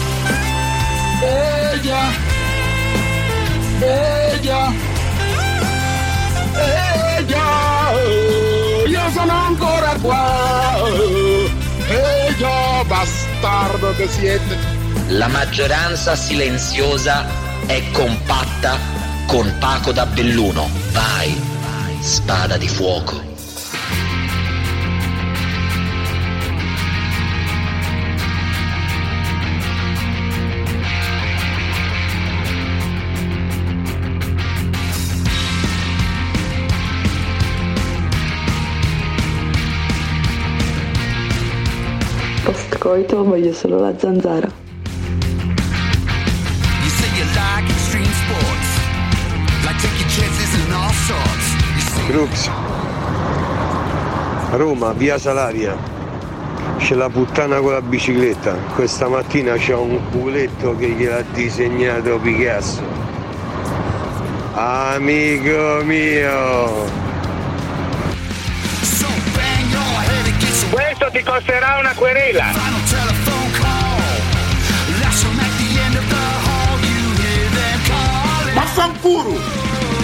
Eh già. Eh già. Eh già. Io sono ancora qua. Eh già, bastardo che siete. La maggioranza silenziosa è compatta con Paco da Belluno. Vai, spada di fuoco. Post coito voglio solo la zanzara. You say you like extreme sports, like Crux, Roma, via Salaria, c'è la puttana con la bicicletta, questa mattina c'è un culetto che gliel'ha disegnato Picasso. Amico mio! Questo ti costerà una querela. Vaffanculo!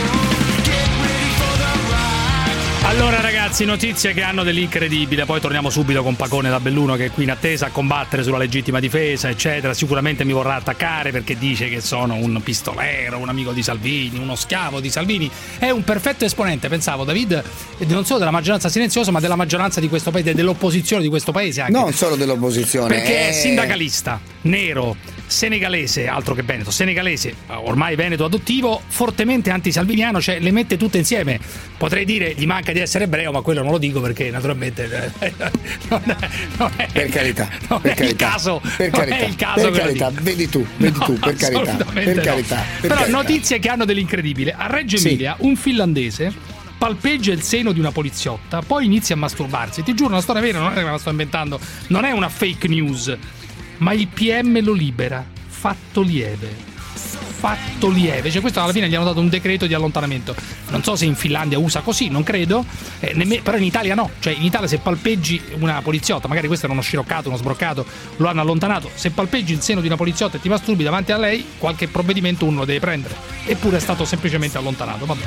Allora ragazzi, notizie che hanno dell'incredibile, poi torniamo subito con Pacone da Belluno che è qui in attesa a combattere sulla legittima difesa eccetera, sicuramente mi vorrà attaccare perché dice che sono un pistolero, un amico di Salvini, uno schiavo di Salvini, è un perfetto esponente, pensavo David, non solo della maggioranza silenziosa ma della maggioranza di questo paese, dell'opposizione di questo paese anche. Non solo dell'opposizione. Perché è è sindacalista, nero, senegalese, altro che Veneto, senegalese, ormai Veneto adottivo, fortemente antisalviniano, cioè le mette tutte insieme. Potrei dire gli manca di essere ebreo, ma quello non lo dico perché naturalmente eh, non è, non è, per carità, non per è carità, il caso, per carità, non è il caso per carità, vedi tu, vedi no, tu, per carità, per no. carità. Per Però carità. notizie che hanno dell'incredibile. A Reggio Emilia sì. Un finlandese palpeggia il seno di una poliziotta, poi inizia a masturbarsi. Ti giuro, una storia vera, non è che me la sto inventando, non è una fake news, ma il P M lo libera. Fatto lieve. Fatto lieve, cioè questo alla fine gli hanno dato un decreto di allontanamento. Non so se in Finlandia usa così, non credo, eh, nemmeno, però in Italia no. Cioè in Italia se palpeggi una poliziotta, magari questo era uno sciroccato, uno sbroccato, lo hanno allontanato. Se palpeggi il seno di una poliziotta e ti masturbi davanti a lei, qualche provvedimento uno lo deve prendere. Eppure è stato semplicemente allontanato. Vabbè.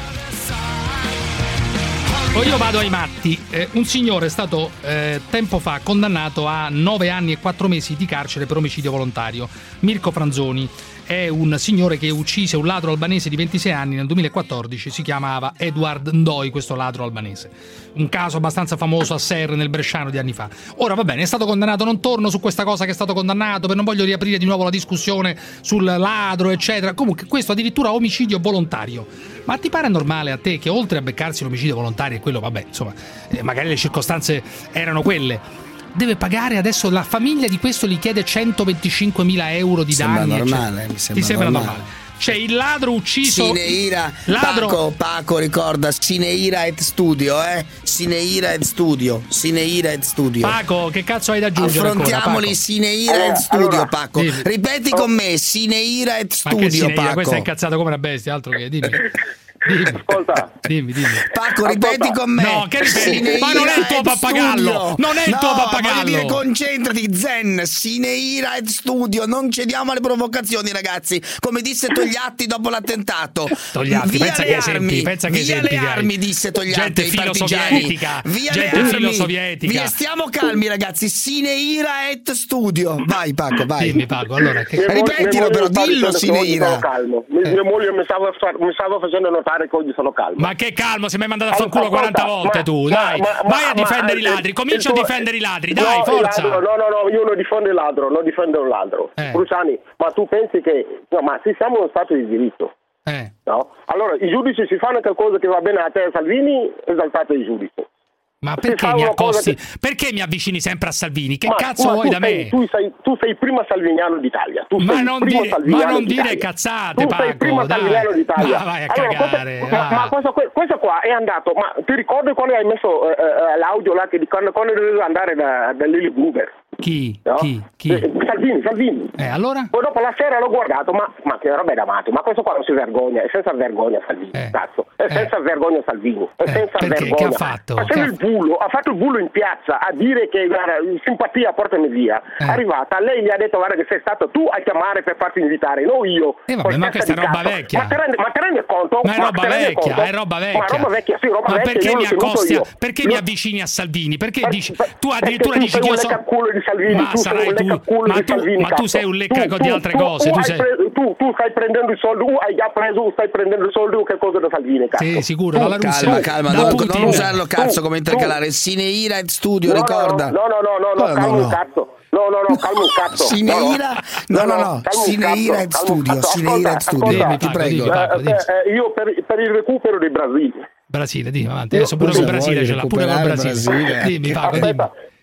Poi io vado ai matti. Eh, un signore è stato eh, tempo fa condannato a nove anni e quattro mesi di carcere per omicidio volontario. Mirko Franzoni è un signore che uccise un ladro albanese di ventisei anni nel duemilaquattordici, si chiamava Edward Ndoi, questo ladro albanese. Un caso abbastanza famoso a Serre nel Bresciano di anni fa. Ora va bene, è stato condannato, non torno su questa cosa che è stato condannato, perché non voglio riaprire di nuovo la discussione sul ladro, eccetera. Comunque questo addirittura omicidio volontario. Ma ti pare normale a te che oltre a beccarsi l'omicidio volontario e quello, vabbè, insomma, eh, magari le circostanze erano quelle, deve pagare adesso, la famiglia di questo gli chiede centoventicinquemila euro di danni. Sembra normale, mi sembra ti sembra normale. normale? Cioè il ladro ucciso Sineira ladro... Paco, Paco ricorda Sineira et Studio, eh? Sineira et Studio, Sineira et Studio. Paco, che cazzo hai da aggiungere? Affrontiamoli Sineira eh, et Studio, allora, Paco. dimmi. Ripeti con me, Sineira et Studio, Ma che Sineira? Paco. Questa è incazzato come una bestia, altro che dimmi. Dimmi. Ascolta, dimmi, dimmi. Paco, ripeti con me. No, che ripeti? Sineira Ma non è il tuo pappagallo. Studio. Non è il no, tuo pappagallo. Voglio dire, concentrati, zen. Sineira et Studio. Non cediamo alle provocazioni, ragazzi. Come disse Togliatti dopo l'attentato. Togliatti, via pensa le che armi, esempi, pensa che via esempi le armi, disse Togliatti. Gente ai filosovietica. Via gente le armi. filosovietica. Via, stiamo calmi, ragazzi. Sineira et Studio. Vai, Paco, vai. Dimmi, Paco, allora. Che... Ripetilo, però, dillo, Sineira. Calmo. Mia Eh. moglie mi stava, mi stava facendo notare che oggi sono calmo. Ma che calmo, sei mai mandato a fanculo quaranta volte ma, tu, ma, dai, ma, vai ma, a difendere ma, i ladri, comincia tuo, a difendere i ladri, dai, no, forza. Ladro, no, no, no, io non difendo il ladro, non difendo il ladro. Eh. Cruciani, ma tu pensi che, no, ma se siamo in uno stato di diritto, eh. no? Allora i giudici si fanno qualcosa che va bene a te, Salvini, esaltate i giudici. Ma perché mi accosti? Che... Perché mi avvicini sempre a Salvini? Che ma, cazzo ma vuoi da sei, me? Tu sei, tu sei il primo salviniano d'Italia. Tu ma, sei non il primo dire, ma non dire d'Italia. cazzate, tu Paco. Tu sei il primo dai. salviniano d'Italia. Ma vai a allora, cagare. Questo, ah. ma, ma questo, questo qua è andato. Ma ti ricordi quando hai messo eh, eh, l'audio là che di quando, quando doveva andare da, da Lily Gruber? Chi? No? Chi? Chi? Eh, Salvini, Salvini. Eh, allora? Poi dopo la sera l'ho guardato, ma, ma che roba è da matto, ma questo qua non si vergogna, è senza vergogna Salvini, eh. cazzo, è senza eh. vergogna Salvini, è eh. senza Perché? vergogna. Che ha fatto? Faceva che il bullo, ha fatto il bullo in piazza a dire che guarda, simpatia portami via. Eh. Arrivata, lei gli ha detto guarda che sei stato tu a chiamare per farti invitare, non io. Eh vabbè, ma questa è roba cazzo. vecchia. Ma te rendi, ma te rendi conto? Ma è ma roba vecchia, è roba vecchia. Ma roba vecchia, sì, roba ma vecchia. perché mi accosti? Io. Perché io. mi avvicini a Salvini? Perché per, dici per, tu addirittura dici che io sono di Salvini, ma tu sarai tu, ma tu, Salvini, ma tu sei un lecca tu, di tu, altre tu, cose, tu, tu sei preso, tu, tu stai prendendo i soldi, tu hai già preso, stai prendendo i soldi che cosa da Salvini, cazzo. Sì, sicuro, dalla Russia. Calma, calma, da non, Putin. non usarlo cazzo tu, come intercalare. tu. Sineira et Studio, no, ricorda. No, no, no, no, no, no, calmo un cazzo. No, no, no, calmo un cazzo. Sineira, no, no, no, Sineira et Studio, Sineira et Studio, ti prego. Io per il recupero dei Brasili. Brasile, dimmi avanti. Adesso pure col Brasile ce l'ha, pure col Brasile. Dimmi, Paco, dimmi.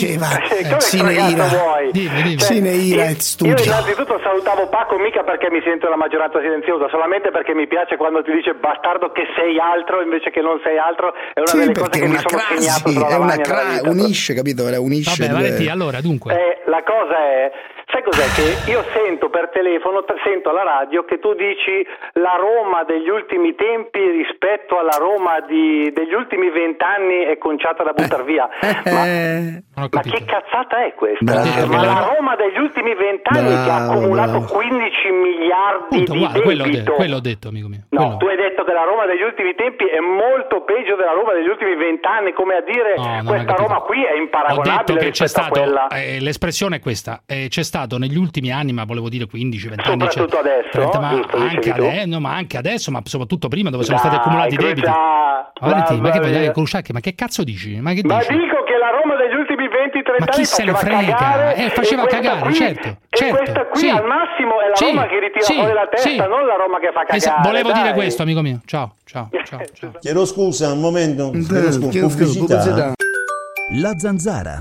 diceva Come sine cazzo ira, vuoi? Dimmi, dimmi. sine ira et Io studio. innanzitutto salutavo Paco mica perché mi sento la maggioranza silenziosa, solamente perché mi piace quando ti dice bastardo che sei altro invece che non sei altro, è una Sì, delle cose perché che è mi una sono segnato crasi, sulla è una lavagna della cra- vita. unisce, capito? Unisce Vabbè, due- Valentina, allora, dunque. Eh, la cosa è, Sai cos'è? Che io sento per telefono, sento alla radio che tu dici la Roma degli ultimi tempi rispetto alla Roma di, degli ultimi vent'anni è conciata da buttar via. Ma, ma che cazzata è questa? Bravo, ma bravo. la Roma degli ultimi vent'anni che ha accumulato bravo. quindici miliardi Punto, di guarda, quello ho, debito. detto, quello ho detto, amico mio. No, Quello. tu hai detto che la Roma degli ultimi tempi è molto peggio della Roma degli ultimi vent'anni, come a dire No, non questa ho capito. Roma qui è Ho detto imparagonabile che c'è rispetto a stato, quella. eh, l'espressione è questa, eh, c'è stato negli ultimi anni, ma volevo dire quindici venti anni, Soprattutto cioè, adesso, trenta, ma, giusto, anche dicevi tu? adesso, no, ma anche adesso, ma soprattutto prima dove sono Dai, stati accumulati come debiti. già- Ma, Valentina, ma che vabbè. vuoi dire, Cruciacchi, ma che cazzo dici? Ma che Ma dici? dico che la Roma degli ultimi venti trenta Ma chi anni se ne faceva frega? cagare, Eh, faceva e questa cagare, qui- certo, E certo, questa qui sì. al massimo è la Sì, Roma che ritira sì, fuori la testa, sì. non la Roma che fa cagare. Esatto, volevo dai. dire questo, amico mio. Ciao, ciao, ciao, ciao. Chiedo scusa, un momento. Chiedo scusa, chiedo scusa, pubblicità. pubblicità. La Zanzara.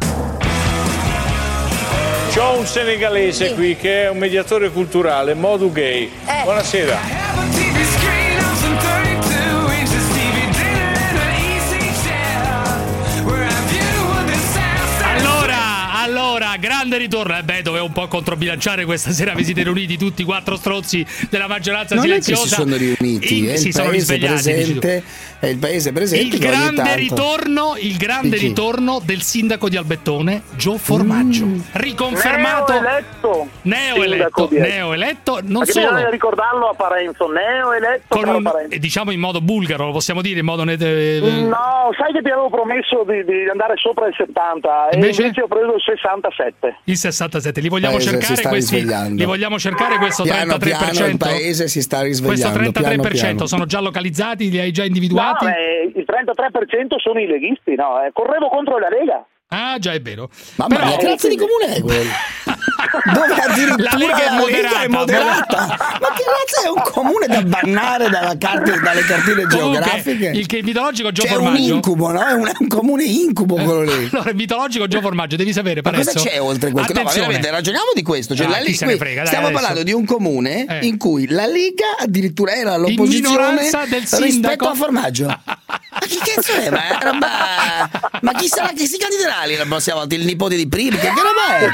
C'ho un senegalese qui che è un mediatore culturale, Modu Gay. Buonasera. Allora, allora, grande ritorno. Eh beh, dovevo un po' controbilanciare questa sera. Vi siete riuniti tutti, quattro strozzi della maggioranza Non è che silenziosa. si sono riuniti, In- è si il sono paese risvegliati. dici tu. presente, è il paese presente. Il che ogni grande tanto- ritorno, il grande Di chi? ritorno del sindaco di Albettone, Gio Formaggio. Mm. Riconfermato Neoeletto. neoeletto, Sindaco di- neoeletto, non Perché solo bisogna ricordarlo a Parenzo, neoeletto con però un, Parenzo. eh, diciamo in modo bulgaro, lo possiamo dire in modo ne- eh, No, sai che ti avevo promesso di, di andare sopra il settanta e Invece? invece, ho preso il sessantasette. il sessantasette. Li vogliamo Paese si cercare sta questi? risvegliando. Li vogliamo cercare questo Piano trentatré per cento? piano il paese si sta risvegliando. Questo trentatré per cento piano piano. sono già localizzati, li hai già individuati? No, eh, il trentatré per cento sono i leghisti, no? Eh, correvo contro la Lega. Ah, già è vero. Mamma Però- mia, che razza di comune è quello? Dove addirittura La Lega è moderata. moderata. Ma che razza è un comune da bannare dalla carte- dalle cartine Comunque, geografiche? il che- il mitologico Gio C'è un Formaggio. incubo, no? È un, è un comune incubo quello lì. Allora, il mitologico Gio Formaggio, devi sapere, Ma cosa Parenzo. c'è oltre questo? No, ma Attenzione. veramente ragioniamo di questo. Cioè, No, la chi Lega- se ne qui frega, dai, stiamo adesso. parlando di un comune Eh. in cui la Lega addirittura era all'opposizione minoranza del sindaco. rispetto a Formaggio. Ma chi cazzo è? Ma, è roba... ma chi sarà che si candiderà lì la prossima volta? Il nipote di Primi? Che, che roba è?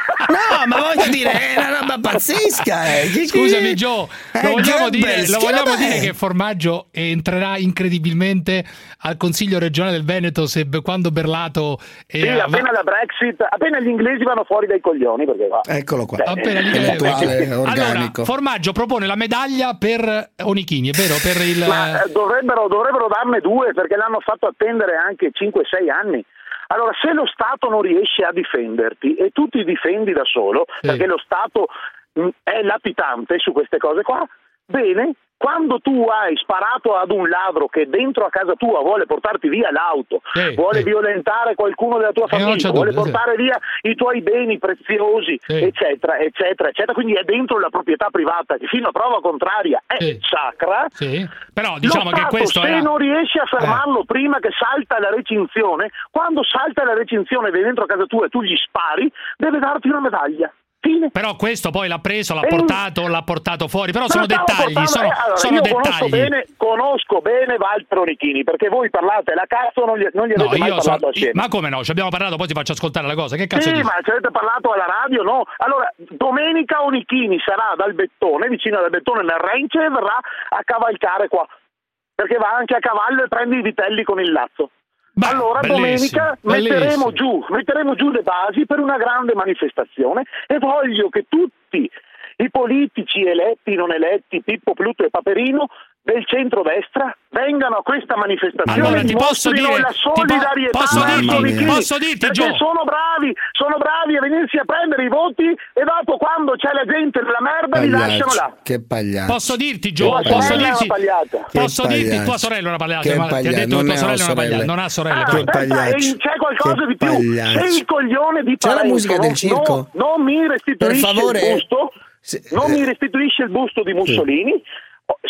No, ma voglio dire, è una roba pazzesca. Eh. Che- Scusami Gio, Eh, lo vogliamo, dire, Goebbels, lo che vogliamo roba dire è? che Formaggio entrerà incredibilmente al Consiglio regionale del Veneto se quando Berlato eh, Sì, va- appena la Brexit, appena gli inglesi vanno fuori dai coglioni, perché va. Eccolo qua. appena gli Eventuale Allora, organico. Formaggio propone la medaglia per Onichini, è vero? Per il Ma eh, dovrebbero, dovrebbero darne due perché l'hanno fatto attendere anche cinque sei anni. Allora, se lo Stato non riesce a difenderti e tu ti difendi da solo, perché lo Stato mh, è latitante su queste cose qua, bene, quando tu hai sparato ad un ladro che dentro a casa tua vuole portarti via l'auto, Sì, vuole sì. violentare qualcuno della tua Eh, non famiglia, c'è vuole dubbio, sì. portare via i tuoi beni preziosi, Sì. eccetera, eccetera, eccetera, quindi è dentro la proprietà privata che fino a prova contraria è Sì. sacra. Sì. Però diciamo Lo che Stato, questo se era non riesci a fermarlo prima che salta la recinzione, quando salta la recinzione e viene dentro a casa tua e tu gli spari, deve darti una medaglia. Fine. Però questo poi l'ha preso, l'ha E- portato, l'ha portato fuori, però Ma sono stavo dettagli, portando- sono, eh, allora, sono io conosco dettagli. bene, conosco bene Walter Onichini, perché voi parlate la cazzo, non gli, non gli No, avete mai io parlato sono, assieme. ma come no? Ci abbiamo parlato, poi ti faccio ascoltare la cosa. Che cazzo Sì, dici? ma ci avete parlato alla radio, no? Allora, domenica Onichini sarà dal Bettone, vicino al Bettone nel Ranch, e verrà a cavalcare qua, perché va anche a cavallo e prende i vitelli con il lazzo. Beh, allora bellissimo, domenica metteremo bellissimo. giù, metteremo giù le basi per una grande manifestazione e voglio che tutti i politici eletti, non eletti, Pippo, Pluto e Paperino del centrodestra vengano a questa manifestazione Allora, e ti posso dimostrino dire- la ti po- solidarietà posso verso dirti- Onichini, posso dirti, perché Gio? sono bravi, sono bravi a venirsi a prendere i voti e dopo quando c'è la gente nella merda li lasciano là. Che pagliaccio. Posso dirti, Gio? Tua Posso sorella è dirti, una pagliata. posso Che dirti pagliaccio. tua sorella è una pagliata, Che ma ti ha pagliaccio, detto non che tua ne ho sorella è una pagliata, sorelle. non ha sorelle. Ah, però. Che aspetta, pagliaccio. e c'è qualcosa Che di più. pagliaccio. Se il coglione di C'è la Parenzo musica del circo? no- non mi restituisce Per favore. il busto, Se- non eh. mi restituisce il busto di Mussolini,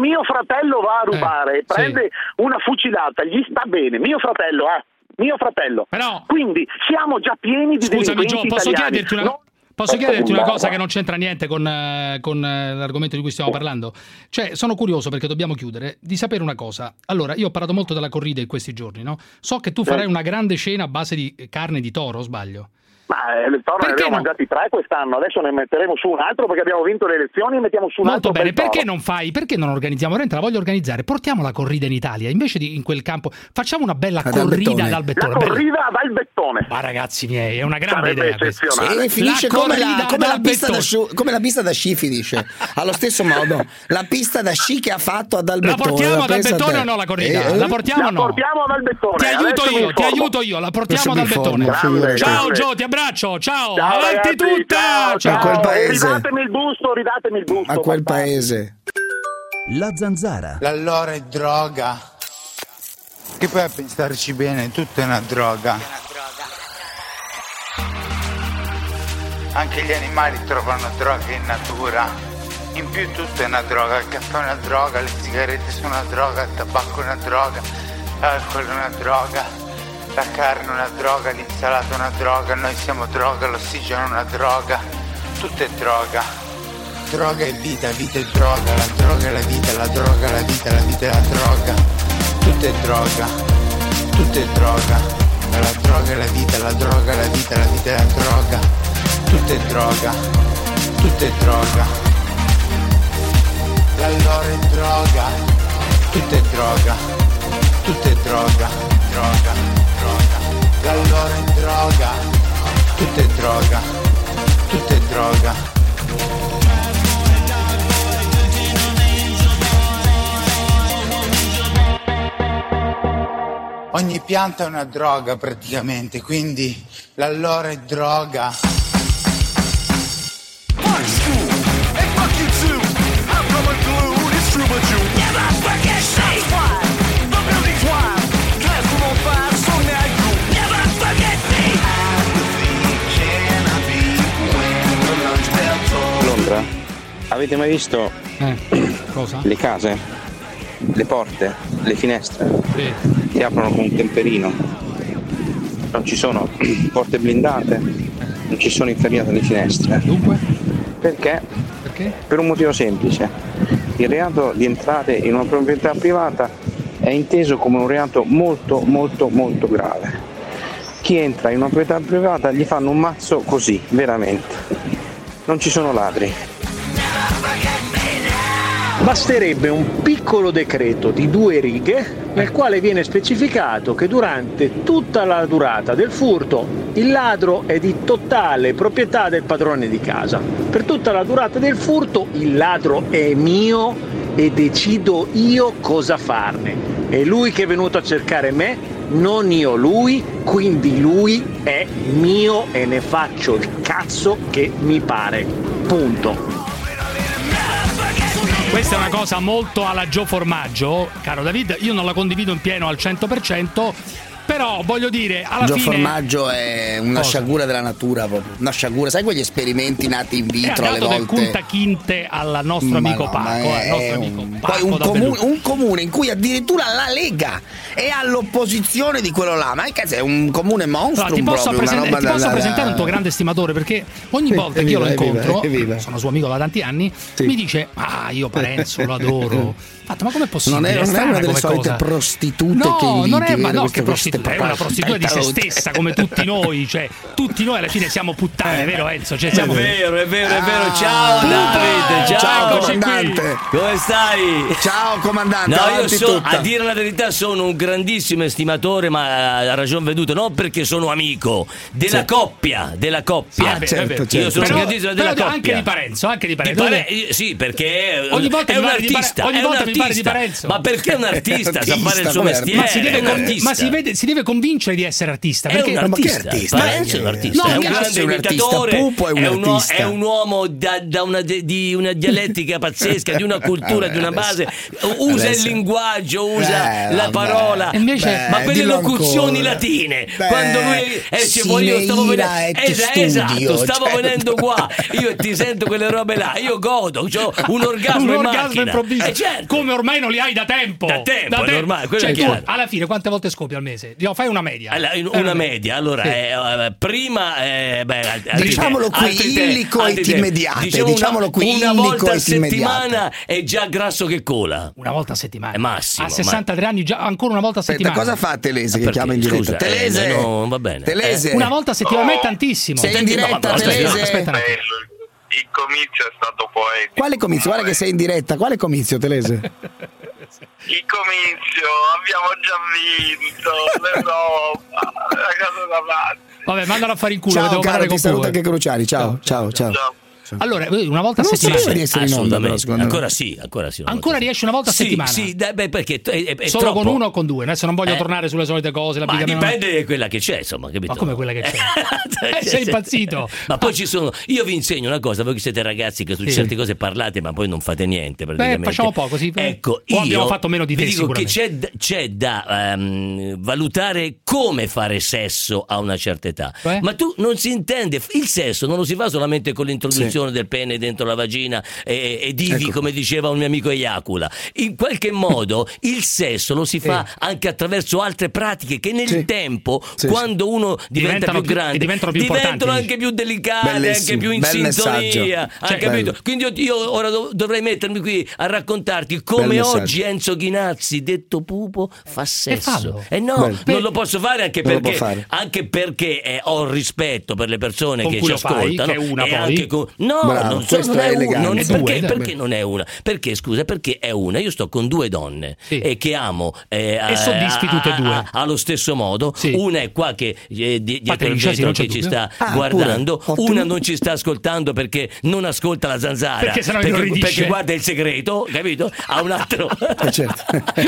mio fratello va a rubare Eh, e prende sì. una fucilata, gli sta bene, mio fratello, eh, mio fratello. Però- Quindi siamo già pieni di Scusami, Gio, delinquenti posso italiani. chiederti una No, Posso chiederti una cosa che non c'entra niente con, eh, con eh, l'argomento di cui stiamo parlando? Cioè, sono curioso, perché dobbiamo chiudere, di sapere una cosa. Allora, io ho parlato molto della corrida in questi giorni, no? So che tu farai una grande cena a base di carne di toro, o sbaglio? Ma eh, il toro ne abbiamo mangiati tre quest'anno, adesso ne metteremo su un altro perché abbiamo vinto le elezioni e mettiamo su un Molto altro. bene, per perché toro. non fai? Perché non organizziamo? Renta, la voglio organizzare. Portiamo la corrida in Italia, invece di in quel campo. Facciamo una bella Ad corrida Albettone. ad Albettone. La bella. corrida ad Albettone. Ma ragazzi miei, è una grande Sarebbe idea questa. eccezionale. E finisce La come la, corrida come, la ad pista da Albettone. sci, come la pista da sci finisce allo stesso modo la pista da sci che ha fatto ad La Albettone. portiamo ad pensa a Albettone te. o no la corrida? Eh, La portiamo La o no? portiamo ad Albettone. Ti aiuto Adesso mi io, ti informo. aiuto io, la portiamo ad Adesso mi Albettone. informo, Grande, Ciao grande. Gio, ti abbraccio, ciao, Ciao, avanti ragazzi, tutta! ciao, ciao. A quel paese. Ridatemi il busto, ridatemi il busto. a quel papà. paese. La Zanzara. L'allora è droga. Che poi a pensarci bene, tutto è una droga. Anche gli animali trovano droga in natura. In più tutto è una droga, il caffè è una droga, le sigarette sono una droga, il tabacco è una droga, l'alcol è una droga, la carne è una droga, l'insalata è una droga, noi siamo droga, l'ossigeno è una droga, tutto è droga. Droga è vita, vita è droga, la droga è la vita, la droga è la vita, la vita è la droga, tutto è droga, tutto è droga, la droga è la vita, la droga è la vita, la vita è la droga, tutto è droga, tutto è droga. L'allora è droga, tutto è droga, tutto è droga, droga, droga. L'allora è droga, tutto è droga, tutto è droga. Ogni pianta è una droga praticamente, quindi l'allora è droga. Londra, avete mai visto Eh, cosa? le case, le porte, le finestre Sì. che aprono con un temperino? Non ci sono porte blindate, non ci sono inferriate alle finestre. Dunque? Perché? Perché? Per un motivo semplice. Il reato di entrare in una proprietà privata è inteso come un reato molto molto molto grave. Chi entra in una proprietà privata gli fanno un mazzo così, veramente. Non ci sono ladri. Basterebbe un piccolo decreto di due righe nel quale viene specificato che durante tutta la durata del furto il ladro è di totale proprietà del padrone di casa. Per tutta la durata del furto il ladro è mio e decido io cosa farne. È lui che è venuto a cercare me, non io lui, quindi lui è mio e ne faccio il cazzo che mi pare. Punto. Questa è una cosa molto alla Gio Formaggio, caro David, io non la condivido in pieno al cento per cento, però voglio dire, alla Gio fine... Formaggio è una Cosa? sciagura della natura proprio, una sciagura, sai quegli esperimenti nati in È vitro alle dato del volte? Kunta Kinte al nostro Ma amico no, Paco, ma eh, al nostro è amico un- Paco poi un da comune, Belluno. un comune in cui addirittura la Lega è all'opposizione di quello là, ma è, cazzo, è un comune monstrum. Allora, ti posso, proprio, una present- roba ti posso da- da- presentare un tuo grande stimatore, perché ogni Sì, volta che io lo evviva, incontro, evviva, evviva. sono suo amico da tanti anni, mi dice: ah, io Parenzo lo adoro. Fatto, ma com'è possibile? Non è, non è strana una delle come solite cosa. prostitute No, che liti, non è, ma vero, no, queste che prostituta, è una cose prostituta di se talmente. stessa, come tutti noi, cioè tutti noi alla fine siamo puttane, vero Enzo? Cioè, È siamo... vero, è vero, è vero. Ah, Ciao Davide, ciao, ciao, eccoci comandante. qui. Come stai? Ciao comandante, No, io avanti so, tutta. a dire la verità sono un grandissimo estimatore, ma a ragion veduta, non perché sono amico della Sì. coppia, della coppia. Ah, certo, Io certo. sono Però- un grandissimo della però coppia. anche di Parenzo, anche di Parenzo. Di Pare- eh, sì, perché Ogni volta è mi un pare di Pare- artista, ogni è un volta mi pare di artista. Parenzo. Ma perché è un artista, sa fare il suo Artista, mestiere, Ma si, deve è un con- artista. ma si vede- si deve convincere di essere artista. È Perché un ma che artista, artista? Parenzo è un artista, No, è un cazzo, grande è un artista, imitatore, Pupo è un un, uo- artista. è un uomo da, da una, de- di una dialettica pazzesca, di una cultura, di una base, usa adesso- il linguaggio, usa Beh, la vabbè. parola, E invece- ma Beh, quelle dillo locuzioni ancora. latine, Beh, quando lui esce fuori, io stavo sine venendo, ira et Esa- studio, esatto, stavo certo. venendo qua, io ti sento quelle robe là, io godo, ho un orgasmo un in orgasmo macchina. improvviso, Eh, certo. come ormai non li hai da tempo. Da tempo, è normale, quello cioè, è tu, chiaro. alla fine quante volte scopi al mese? Sì. No, fai una media. Allora, una media, allora, sì. eh, prima eh, beh, altri, diciamolo qui, altri, illico et immediate, diciamo diciamolo una, qui, una volta a settimana immediate. È già grasso che cola. Una volta a settimana. È massimo. A sessantatré ma... anni già ancora una volta a settimana. Aspetta, cosa fa Telese che chiama in diretta? Scusa, Telese, eh, no, va bene. Telese. Eh. Una volta a settimana, ma è tantissimo. Sei in diretta, no, Telese? aspetta, aspetta, il comizio è stato poetico. Quale comizio? Guarda che sei in diretta. Quale comizio, Telese? Il comizio, abbiamo già vinto l'Europa, la cosa da parte. Vabbè, mandalo a fare in culo. Ciao, devo caro, ti saluta pure. anche Cruciani. Ciao, ciao, ciao. ciao. ciao. Allora, una volta a non settimana. Non di essere in onda, però, ancora sì, ancora sì. Ancora riesci una volta a sì, settimana? Sì, beh, perché è, è solo troppo. con uno o con due? Adesso non voglio eh. tornare sulle solite cose. Ma dipende da quella che c'è, insomma, capito? Ma come quella che c'è? eh, sei impazzito. Ma poi ci sono. Io vi insegno una cosa, voi che siete ragazzi che su sì. certe cose parlate, ma poi non fate niente. Praticamente. Beh, facciamo poco, sì. Ecco, o io abbiamo fatto meno di te, vi dico che c'è, c'è da um, valutare come fare sesso a una certa età. Beh? Ma tu non si intende, il sesso non lo si fa solamente con l'introduzione sì. del pene dentro la vagina e, e divi, ecco. come diceva un mio amico Eiacula. In qualche modo il sesso lo si fa eh. anche attraverso altre pratiche che nel sì. tempo, sì, quando uno diventa più grande, diventano, più diventano anche più delicate, bellissimo, anche più in sintonia. Cioè, capito? Quindi io, io ora dov- dovrei mettermi qui a raccontarti come oggi Enzo Ghinazzi, detto Pupo, fa sesso. E eh no, Bello. non lo posso fare anche non perché, fare. Anche perché eh, ho rispetto per le persone con che cui ci lo fai, ascoltano. Che è una e poi. Anche con... No, Bravo, non, so, non è una. Non è perché, due, perché non è una? Perché scusa, perché è una. Io sto con due donne sì. e che amo eh, e soddisfi tutte e due allo stesso modo. Sì. Una è qua che eh, dietro il sì, vetro che ci sta ah, guardando, una non ci sta ascoltando perché non ascolta la zanzara, perché, sennò perché, perché guarda il segreto, capito? A un altro certo.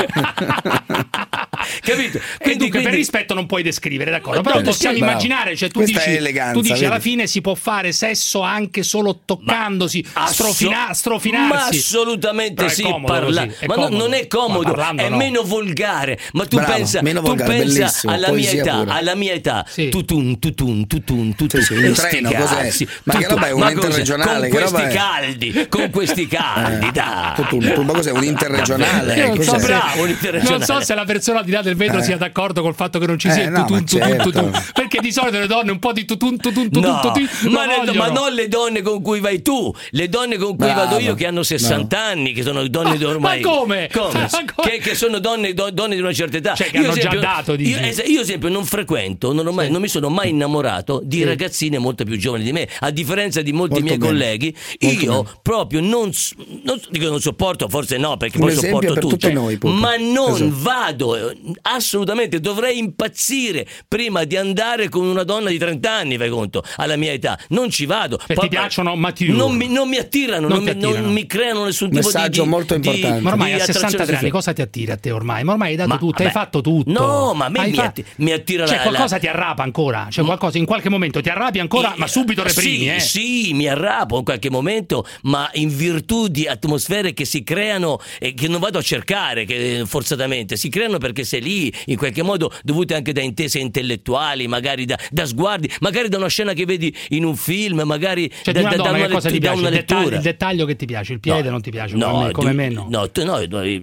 Capito? Quindi, quindi, dunque, quindi... per rispetto non puoi descrivere, d'accordo? Però no, possiamo bravo. immaginare, cioè tu Questa dici, eleganza, tu dici vedi? alla fine si può fare sesso anche solo toccandosi, strofina- strofinarsi. Ma assolutamente sì, parla- ma no, non è comodo, parlando, è no. meno volgare. Ma tu bravo, pensa, tu volgare, pensa alla mia età, pure. alla mia età, sì. tutun, tutun, tutun, tutun, sì, sì, un treno, cos'è? Ma che roba è un interregionale? Con questi caldi, con questi caldi, dai. Ma cos'è un interregionale? Non so, bravo, un interregionale. Non so se la persona di là del vetro sia d'accordo col fatto che non ci sia il tutun, tutun, tutun, perché di solito le donne un po' di tutun, tutun, tutun, no, tutun, ma, le, ma non le donne con cui vai tu, le donne con cui bravo, vado io che hanno sessanta bravo. anni, che sono donne di ormai. Ma come? come? Ma come? Che, che sono donne, do, donne di una certa età. Cioè che io hanno esempio, già dato di io, io esempio non frequento, non, ho mai, sì. non mi sono mai innamorato di sì. ragazzine molto più giovani di me, a differenza di molti molto miei bene. colleghi. Molto io bene. proprio non, non dico non sopporto, forse no, perché un poi sopporto per tutto, noi, ma non esatto. vado assolutamente, dovrei impazzire prima di andare con una donna di trenta anni, fai conto, alla mia età. Non ci vado. Se ti piacciono mature. Non mi, non mi attirano, non, non, mi, non mi creano nessun tipo messaggio di, molto di, importante. Ma ormai di a sessantatré anni cosa ti attira a te ormai? Ma ormai hai dato ma, tutto, vabbè, hai fatto tutto. No, ma a me hai mi, fa... atti- mi attira cioè, la... qualcosa la... ti arrapa ancora? Cioè qualcosa in qualche momento ti arrabbi ancora, I, ma subito reprimi, sì, eh? Sì, mi arrapo in qualche momento, ma in virtù di atmosfere che si creano e che non vado a cercare che, forzatamente, si creano perché sei lì, in qualche modo dovute anche da intese intellettuali, magari da, da sguardi, magari da una scena che vedi in un film, magari cioè, da, una da, donna, da una, che cosa lettura, ti piace? da una Il dettaglio, lettura. il dettaglio che ti piace, il piede no, non ti piace, no, come, come tu, me no. No, tu, no,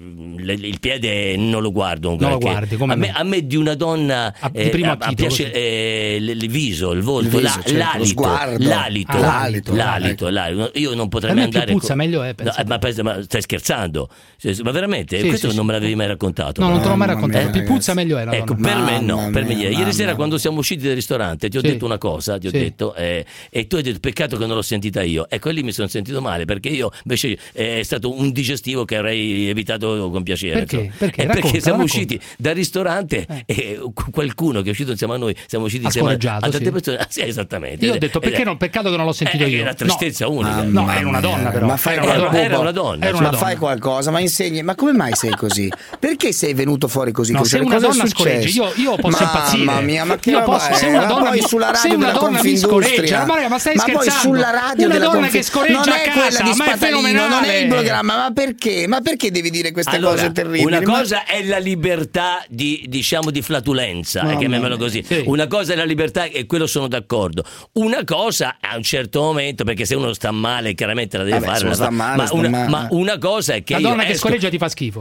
il, il piede non lo guardo. Non lo guardi, come a me, me. a me di una donna a, di primo eh, a, piace eh, il viso, il volto, il viso, la, certo, l'alito, lo sguardo. l'alito, ah, l'alito, l'alito, l'alito. Io non potrei mai andare. Più puzza, con... meglio è. No, ma, ma stai scherzando? Ma veramente? Sì, questo sì, non sì. me l'avevi mai raccontato? No, non te l'ho mai Mamma raccontato. mia, Più puzza, meglio è. Ecco, per me no. Mamma Per me mia, Ieri mamma sera mia. quando siamo usciti dal ristorante ti ho Sì. detto una cosa, ti ho Sì. detto eh, e tu hai detto peccato che non l'ho sentita io. Ecco, lì mi sono sentito male perché io invece eh, è stato un digestivo che avrei evitato con piacere. Perché? insomma. Perché? Eh, Racconta, perché siamo racconta. usciti dal ristorante Eh. e qualcuno che è uscito insieme a noi, siamo usciti Ha insieme a scorreggiato, tante sì. persone. Ah, sì, esattamente. Io ho detto Ed perché è- non, peccato che non l'ho sentito eh, io. Era tristezza no. unica. No, era una donna però. Ma fai era una era- donna. era una donna, Era cioè. una ma donna. fai qualcosa, ma insegni. Ma come mai sei così? Perché sei venuto fuori così? No, così? se una Cosa è donna successo? scorreggia, io, io posso Mamma impazzire. Mamma mia, ma che io roba posso, è? se una Ma donna poi mi, sulla radio se una della donna mi Confindustria. scorreggia, ma, raga, ma stai ma poi scherzando? sulla radio una della donna Confi- che scorreggia non è a casa, quella di ma è Spatalino, non è fenomenale. il programma, ma perché? Ma perché devi dire queste Allora, cose terribili? una Ma- cosa è la libertà di, diciamo, di flatulenza, Mamma eh, chiamiamolo mia. così. Sì. Una cosa è la libertà e quello sono d'accordo. Una cosa a un certo momento, perché se uno sta male chiaramente la deve Vabbè, fare, se uno la sta fa. male, ma, sta una, male. ma una cosa è che La io donna che esco- scorreggia ti fa schifo.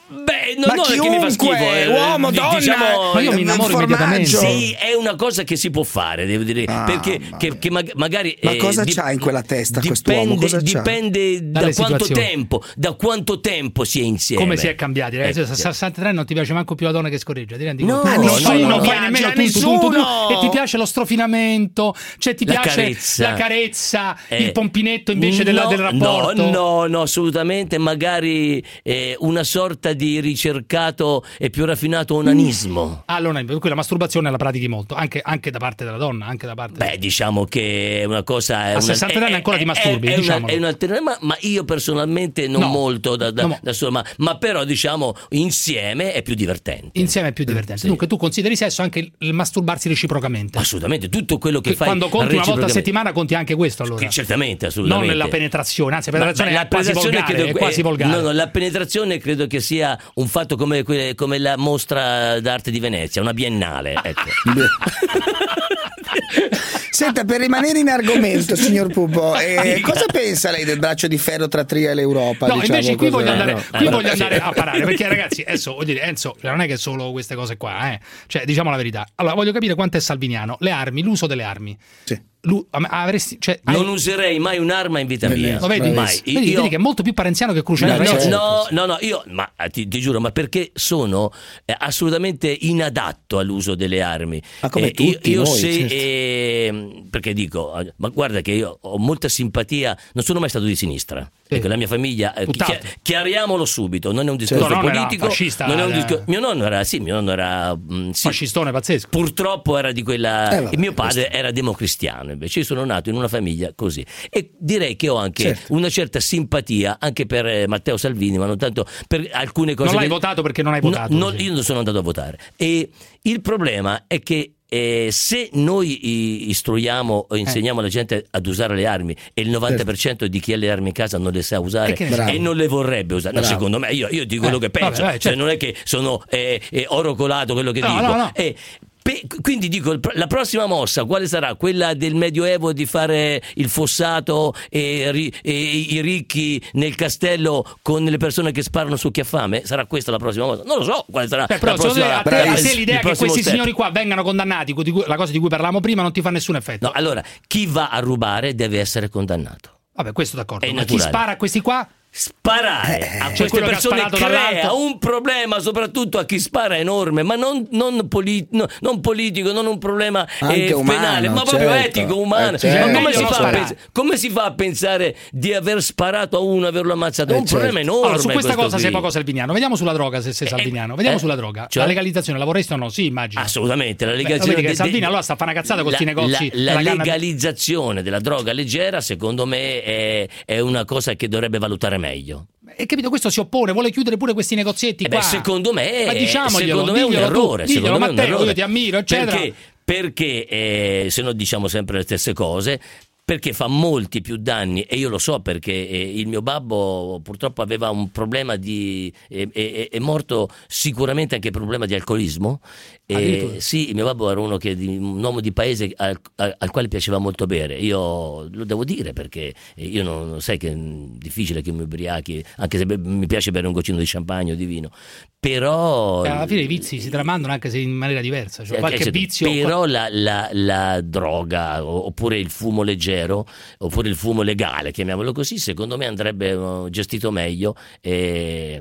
Beh, non, ma non è che mi fa schifo, eh, uomo, di- donna, diciamo, ma io mi innamoro formaggio. immediatamente. Sì, è una cosa che si può fare, devo dire, Ah, perché che, che mag- magari Ma eh, cosa dip- c'ha in quella testa quest'uomo? Dipende, Cosa c'ha? dipende da Dalle quanto situazioni. tempo, da quanto tempo si è insieme. Come si è cambiati, ragazzi? Eh, A sessantatré non ti piace manco più la donna che scorreggia, ti rendi No, conto? no, non fai, no, non no, fai no, nemmeno già tu, tu, tu, tu, tu, nessuno. e ti piace lo strofinamento, cioè ti La piace carezza. la carezza, Eh, il pompinetto invece della- no, del rapporto. No, no, no, assolutamente, magari eh, una sorta di ricercato e più raffinato onanismo. Allora, quella masturbazione la pratichi molto, anche, anche da parte della donna, anche da parte Beh, diciamo che è una cosa. È A una, sessantatré anni è- ancora è- ti masturbi, è, è, una, diciamolo. è un'alternativa, ma, ma io personalmente non No. molto da, da, No, ma- da solo, ma, ma però diciamo insieme è più divertente. insieme è più divertente. Sì. Dunque tu consideri sesso anche il- il masturbarsi reciprocamente. Assolutamente, tutto quello che Che fai quando conti una volta a reciprocamente. settimana conti anche questo, allora. Che certamente, assolutamente. Non la penetrazione, anzi la Ma- penetrazione ma è quasi penetrazione volgare, credo- è quasi eh, volgare. No, no, la penetrazione credo che sia un fatto come, que- come la mostra d'arte di Venezia, una biennale. Ecco. Senta, per rimanere in argomento, signor Pupo, eh, cosa pensa lei del braccio di ferro tra Tria e l'Europa? No, diciamo, invece qui cosa- voglio andare, no. qui Eh, voglio sì. andare a parare, perché ragazzi, Enzo, voglio dire, Enzo, non è che solo queste cose qua, eh. Cioè, diciamo la verità. Allora, voglio capire quanto è salviniano. Le armi, l'uso delle armi. Sì. Lu- am- avresti, cioè, hai- Non userei mai un'arma in vita mia. Lo vedi? Mai. Vedi, Io- vedi che è molto più parenziano che Cruciani. No, no, ragazzi. no, no, no, io ma ti, ti giuro, ma perché sono eh, assolutamente inadatto all'uso delle armi. Ma come Eh, tutti io, io noi, se certo. eh, perché dico, eh, ma guarda che io ho molta simpatia, non sono mai stato di sinistra. Sì. Ecco, la mia famiglia, eh, Tutt'altro. chia- chiariamolo subito, non è un discorso Tuo nonno era politico, fascista, non è un era- discor- mio nonno era sì, mio nonno era mh, sì, Fascistone pazzesco. purtroppo era di quella Eh, vabbè, e mio padre era democristiano, invece io sono nato in una famiglia così e direi che ho anche Certo. una certa simpatia anche per eh, Matteo Salvini, ma non tanto per alcune cose Non l'hai che- votato perché non hai No, votato. non- sì. io non sono andato a votare e il problema è che eh, se noi i- istruiamo o insegniamo alla gente ad usare le armi e il novanta per cento di chi ha le armi in casa non le sa usare E che ne sai? e non le vorrebbe usare, no, Bravo. secondo me io, io dico Eh, quello che penso, vabbè, cioè, certo. non è che sono eh, eh, oro colato quello che No, dico. no, no. Eh, pe- quindi dico, il pr- la prossima mossa quale sarà? Quella del Medioevo di fare il fossato e, ri- e i ricchi nel castello con le persone che sparano su chi ha fame? Sarà questa la prossima mossa? Non lo so quale sarà Beh, però, la secondo prossima te, a te, a te il l'idea che prossimo questi step. signori qua vengano condannati, di cui- la cosa di cui parlavamo prima, non ti fa nessun effetto. No, allora, chi va a rubare deve essere condannato. Vabbè, questo d'accordo. È Ma chi naturale. spara a questi qua? Sparare a Cioè, queste quello che ha persone sparato crea dall'alto. un problema soprattutto a chi spara enorme, ma non, non, poli- no, non politico, non un problema Anche eh, umano, penale, ma proprio certo. etico, umano. Eh, certo. Ma come Meglio si, non fa a sparare. pens- come si fa a pensare di aver sparato a uno e averlo ammazzato? È Eh, un problema certo. enorme. Allora, su questa questo cosa sei qui. poco salviniano. Vediamo sulla droga se sei Eh, salviniano. Vediamo eh? sulla droga. Cioè? La legalizzazione, la vorresti o no? Sì, immagino. Assolutamente, la Beh, legalizzazione vedi che de- de- Salvini allora sta a fare una cazzata con la- questi negozi La, la della canna- legalizzazione della droga leggera, secondo me, è, è una cosa che dovrebbe valutare meglio. E capito, questo si oppone, vuole chiudere pure questi negozietti Eh beh, qua. secondo me, Ma diciamoglielo, secondo me è un diglielo tu, errore. diglielo, secondo me è un Matteo, errore. io ti ammiro, eccetera. Perché? Perché eh, se no diciamo sempre le stesse cose. Perché fa molti più danni e io lo so perché eh, il mio babbo purtroppo aveva un problema di eh, eh, è morto sicuramente anche per un problema di alcolismo. Addirittura. Eh, sì, il mio babbo era uno che di, un uomo di paese al, al, al quale piaceva molto bere. Io lo devo dire perché io non, non sai che è difficile che mi ubriachi, anche se be- mi piace bere un goccino di champagne o di vino. Però Eh, alla fine i vizi si tramandano anche se in maniera diversa. Cioè, eh, qualche certo, vizio. però la, la, la droga o- oppure il fumo leggero oppure il fumo legale, chiamiamolo così, secondo me andrebbe eh, gestito meglio e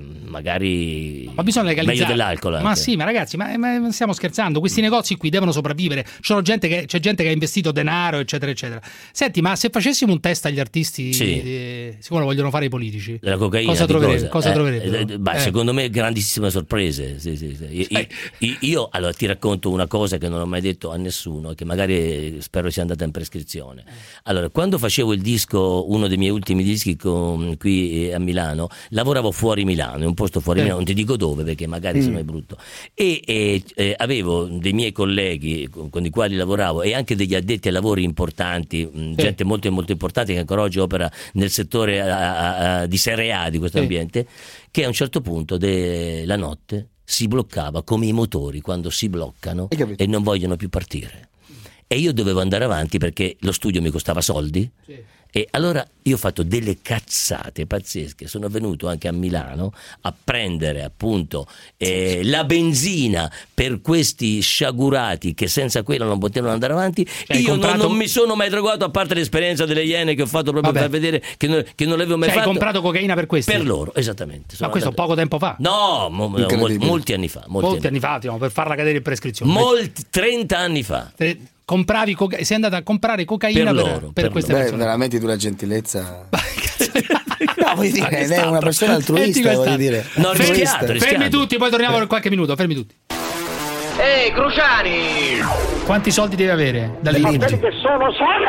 magari Ma bisogna legalizzare. meglio dell'alcol Ma anche. sì, ma ragazzi, ma, ma stiamo scherzando? Questi negozi qui devono sopravvivere. Ci sono gente che, c'è gente che ha investito denaro, eccetera, eccetera. Senti, ma se facessimo un test agli artisti, Sì. eh, siccome lo vogliono fare i politici, Della cocaina, cosa di troverebbero? Cosa Eh, troverebbero? eh, beh, Eh. secondo me grandissime sorprese. Sì, sì, sì. Io, io- io- io, allora ti racconto una cosa che non ho mai detto a nessuno e che magari spero sia andata in prescrizione. Allora, quando facevo il disco, uno dei miei ultimi dischi con, qui a Milano, lavoravo fuori Milano, in un posto fuori Eh. Milano, non ti dico dove perché magari Mm. sennò è brutto. E, e, eh, avevo dei miei colleghi con, con i quali lavoravo e anche degli addetti ai lavori importanti, mh, gente molto molto importante che ancora oggi opera nel settore a- a- a- di serie A di questo Sì. ambiente, che a un certo punto della notte si bloccava come i motori quando si bloccano Hai capito? e non vogliono più partire. e io dovevo andare avanti perché lo studio mi costava soldi. Sì. E allora io ho fatto delle cazzate pazzesche, sono venuto anche a Milano a prendere appunto eh, la benzina per questi sciagurati che senza quella non potevano andare avanti. Cioè, io comprato... non, non mi sono mai drogato, a parte l'esperienza delle Iene che ho fatto proprio Vabbè. per vedere che non, che non l'avevo mai cioè, fatto. Hai comprato cocaina per questi? Per loro, esattamente. Ma questo andato... poco tempo fa? No, mo, mo, molti anni fa. Molti, molti anni fa, fa diciamo, per farla cadere in prescrizione. Molti, trenta anni fa. Tre... Compravi coca- sei andato a comprare cocaina per, loro, per, per, per queste Beh, persone. Veramente tu la gentilezza. No, voglio dire, lei è una persona altruista, voglio dire. No, fermi, rischiato, fermi rischiato. tutti, poi torniamo per qualche minuto, fermi tutti. Ehi, Cruciani! Quanti soldi devi avere dalle Ma leggi? che sono solo!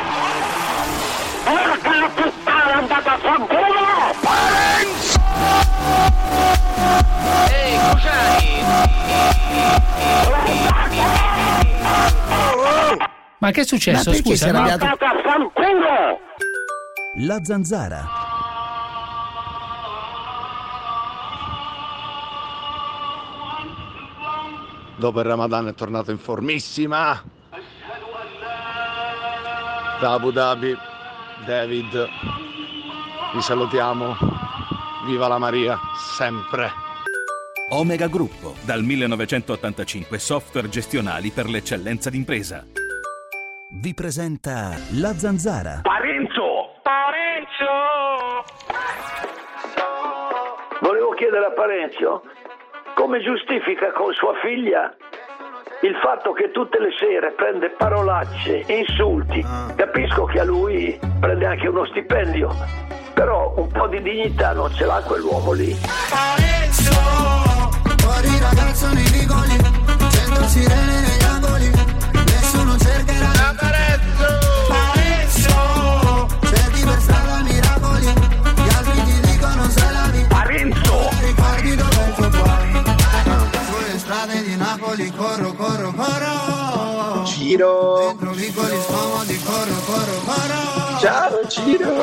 Porca la puttana, andata a fanculo! Parenzo! Ehi, Cruciani! Ma che è successo? Ma perché Scusa, sei no? arrabbiato? Andata a fanculo! La Zanzara. Dopo il Ramadan è tornato in formissima. Da Abu Dhabi, David, vi salutiamo. Viva la Maria, sempre. Omega Gruppo, dal millenovecentottantacinque software gestionali per l'eccellenza d'impresa. Vi presenta La Zanzara. Parenzo! Parenzo! Volevo chiedere a Parenzo come giustifica con sua figlia il fatto che tutte le sere prende parolacce, insulti. Capisco che a lui prende anche uno stipendio, però un po' di dignità non ce l'ha quell'uomo lì. Parenzo! Fuori ragazzo nei vicoli, cento sirene negli angoli, nessuno cercherà Parenzo! Parenzo! Cerchi per strada miracoli, gli altri ti dicono se la vi. Parenzo! Ricordi dove il tuo cuore? Sulle strade di Napoli corro, corro, corro. Ciro! Dentro vicoli scomodi corro, corro, corro. Ciao Ciro!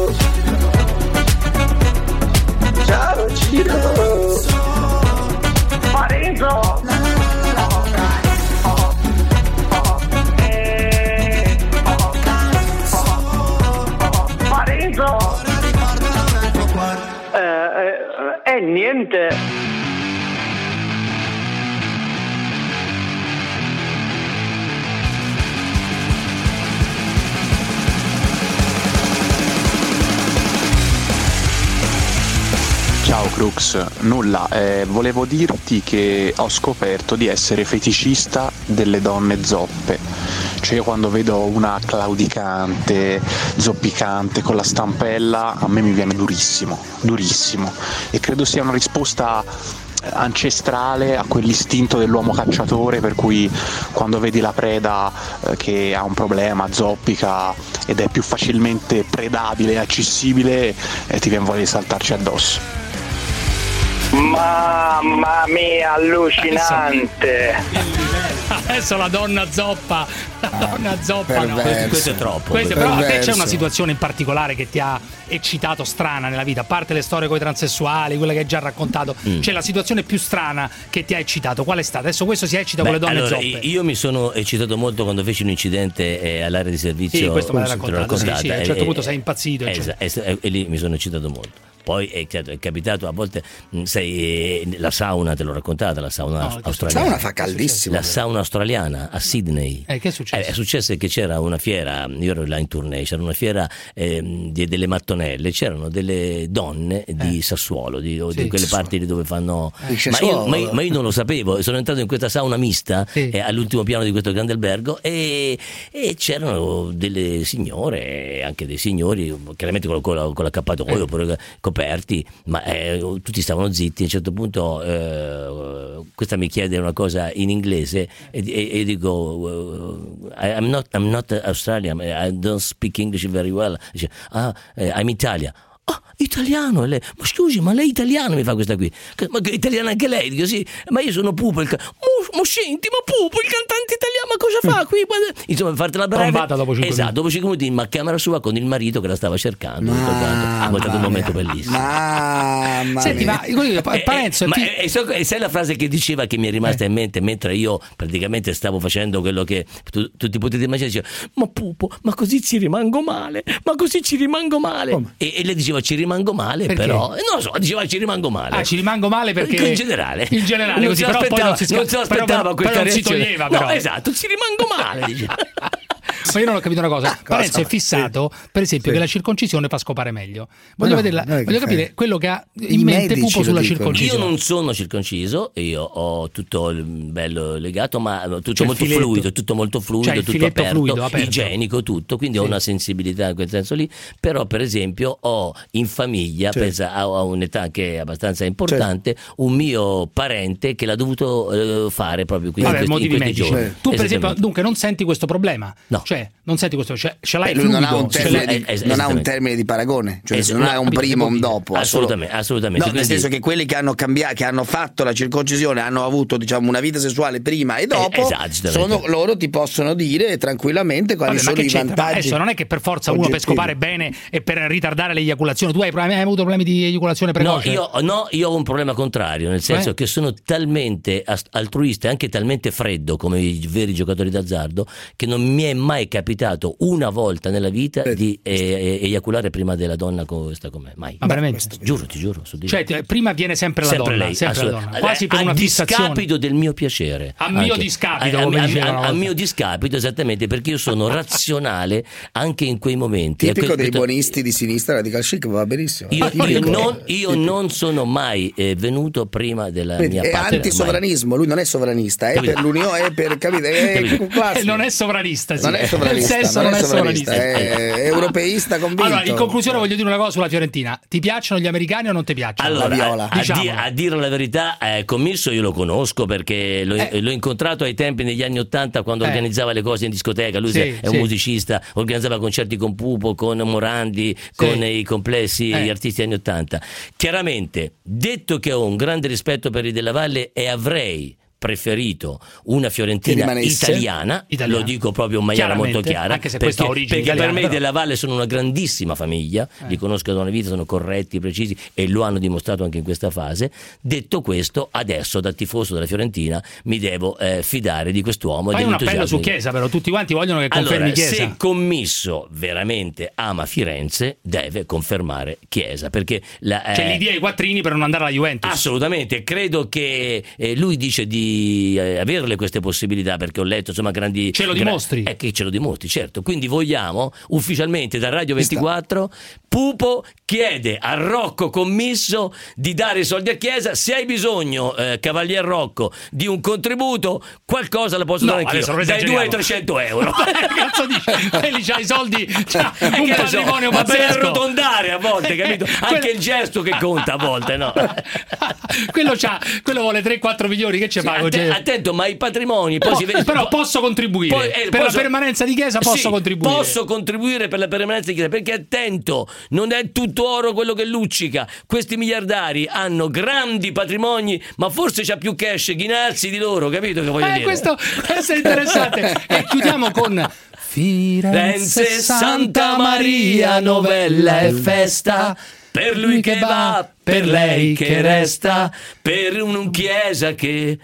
Ciao Ciro! Parenzo! Parenzo! Eh, eh, eh, niente. Ciao Crux, nulla, eh, volevo dirti che ho scoperto di essere feticista delle donne zoppe, cioè quando vedo una claudicante, zoppicante con la stampella a me mi viene durissimo, durissimo e credo sia una risposta ancestrale a quell'istinto dell'uomo cacciatore per cui quando vedi la preda eh, che ha un problema, zoppica ed è più facilmente predabile e accessibile eh, ti viene voglia di saltarci addosso. Mamma mia, allucinante! Adesso la donna zoppa, la donna zoppa no. Questo, questo è troppo. Questo, però a te c'è una situazione in particolare che ti ha eccitato strana nella vita, a parte le storie con i transessuali, quelle che hai già raccontato, mm. c'è la situazione più strana che ti ha eccitato, qual è stata? Adesso questo si eccita Beh, con le donne allora, zoppe. Io mi sono eccitato molto quando feci un incidente eh, all'area di servizio. Sì, questo me l'hai raccontato, sì, sì, a un certo e, punto sei impazzito. E, e, e, e lì mi sono eccitato molto. Poi è, è capitato a volte, sei la sauna, te l'ho raccontata, la sauna no, australiana. La sauna fa caldissimo. La sauna australiana a Sydney. Eh, che è successo? Eh, è successo che c'era una fiera, io ero là in tournée, c'era una fiera eh, di, delle mattonelle, c'erano delle donne di eh. Sassuolo, di, sì, di quelle parti lì dove fanno... Eh. Ma, io, ma, io, ma io non lo sapevo, sono entrato in questa sauna mista sì. eh, all'ultimo piano di questo grande albergo e, e c'erano delle signore, anche dei signori, chiaramente con, con, con l'accappatoio, eh. oppure coperti, ma eh, tutti stavano zitti. A un certo punto eh, questa mi chiede una cosa in inglese e, e, e dico uh, I'm not, I'm not Australian, I don't speak English very well. Dice, ah, eh, I'm Italia. Ah, italiano, e lei, ma scusi, ma lei è italiano? Mi fa questa qui, ma che italiana anche lei? Dico sì, ma io sono Pupo, il ca- ma, ma senti, ma Pupo, il cantante italiano, ma cosa fa qui? Insomma, farti la breve. Trombata dopo cinque esatto, minuti. dopo cinque minuti, ma a camera sua con il marito che la stava cercando. Ah, è stato un momento bellissimo. Mamma Senti, ma Parenzo, eh, ma e, e sai la frase che diceva che mi è rimasta eh. in mente mentre io praticamente stavo facendo quello che tu, tutti potete immaginare, diceva, ma Pupo, ma così ci rimango male, ma così ci rimango male. E, e lei diceva ci rimango male, perché? Però non lo so, diceva ci rimango male. Ah, ci rimango male perché in generale. In generale, non così, si però aspettava, poi non si, non si aspettava però, questa però non si reazione. toglieva, però. No, esatto, ci rimango male. Diceva. Ma io non ho capito una cosa. Parenzo è fissato, per esempio, sì. che la circoncisione fa scopare meglio. Voglio no, vederla, voglio capire quello che ha in I mente Pupo sulla circoncisione. Io non sono circonciso, io ho tutto il bello legato, ma tutto cioè molto fluido, tutto molto fluido, cioè tutto aperto, fluido, aperto, igienico, tutto, quindi sì. ho una sensibilità in quel senso lì. Però, per esempio, ho in famiglia, certo. pensa a, a un'età che è abbastanza importante, certo. un mio parente che l'ha dovuto uh, fare proprio qui Vabbè, in questi, in questi giorni. Certo. Tu, per esempio, dunque non senti questo problema? No. Cioè, non senti questo, cioè, ce l'hai Beh, fluido, non ha un termine, l'hai, di, es- non ha un termine di paragone, cioè es- non no, ha un prima o un dopo, assolutamente, solo, assolutamente. No, nel senso che quelli che hanno cambiato, che hanno fatto la circoncisione, hanno avuto diciamo una vita sessuale prima e dopo, eh, esatto, sono, loro ti possono dire tranquillamente quali Vabbè, sono i c'entra? vantaggi. Adesso non è che per forza uno per scopare bene e per ritardare l'eiaculazione. Tu hai, problemi, hai avuto problemi di eiaculazione precoce? No, io, no, io ho un problema contrario, nel senso eh? che sono talmente altruista e anche talmente freddo come i veri giocatori d'azzardo che non mi è mai capitato una volta nella vita eh. di eh, eiaculare prima della donna con questa con me, mai. Ma veramente? Giuro, ti giuro. Su di cioè, t- prima viene sempre la sempre donna, lei, sempre la donna. Quasi per a una fissazione. A discapito del mio piacere. A mio discapito, a, come a, dicevano. A, a mio discapito, esattamente, perché io sono razionale anche in quei momenti. Tipico que- dei questo... buonisti di sinistra radical chic, va benissimo. Io, io, non, io non sono mai eh, venuto prima della Vedi, mia è patria. È antisovranismo, lui non è sovranista, è per l'Unione, è per capite, è e non è sovranista, sì. Non è sovranista, Nel senso non, non è è sovranista, sovranista. È, è europeista convinto. Allora, in conclusione voglio dire una cosa sulla Fiorentina. Ti piacciono gli americani o non ti piacciono? Allora, la viola? A, di, a dire la verità, eh, Commisso io lo conosco perché l'ho, eh. l'ho incontrato ai tempi negli anni Ottanta quando eh. organizzava le cose in discoteca. Lui sì, è un sì. musicista, organizzava concerti con Pupo, con Morandi, sì. con i complessi, eh. gli artisti anni Ottanta. Chiaramente, detto che ho un grande rispetto per i Della Valle e avrei preferito una Fiorentina italiana, italiana, lo dico proprio in maniera molto chiara, anche se perché, questa origine perché italiana, per me però. Della Valle sono una grandissima famiglia, eh. li conosco da una vita, sono corretti, precisi e lo hanno dimostrato anche in questa fase. Detto questo, adesso da tifoso della Fiorentina mi devo eh, fidare di quest'uomo. Fai un appello su Chiesa, però tutti quanti vogliono che confermi allora, Chiesa. Se Commisso veramente ama Firenze, deve confermare Chiesa, perché la, eh, c'è l'idea ai quattrini per non andare alla Juventus. Assolutamente, credo che eh, lui dice di eh, averle queste possibilità, perché ho letto insomma grandi. Ce lo dimostri? Gra- eh, che ce lo dimostri, certo. Quindi vogliamo ufficialmente da Radio ventiquattro, Pupo chiede a Rocco Commisso di dare i soldi a Chiesa. Se hai bisogno, eh, Cavalier Rocco, di un contributo, qualcosa la posso no, dare anch'io. Dai due ai trecento euro. Cazzo dici? Quelli c'ha i soldi, c'ha un che patrimonio so, ma per pazzesco. arrotondare a volte, capito? Anche il gesto che conta a volte, no? quello c'ha, quello vuole tre quattro milioni, che ci sì, pago? Att- attento, ma i patrimoni poi no, si vede... però posso contribuire poi, eh, per posso... la permanenza di Chiesa posso sì, contribuire posso contribuire per la permanenza di Chiesa, perché attento, non è tutto oro quello che luccica. Questi miliardari hanno grandi patrimoni, ma forse c'ha più cash Ghinazzi di loro, capito che voglio eh, dire? Questo, questo è interessante. E chiudiamo con Firenze, Santa Maria, novella e festa, per lui che va, per lei che resta, per un Chiesa che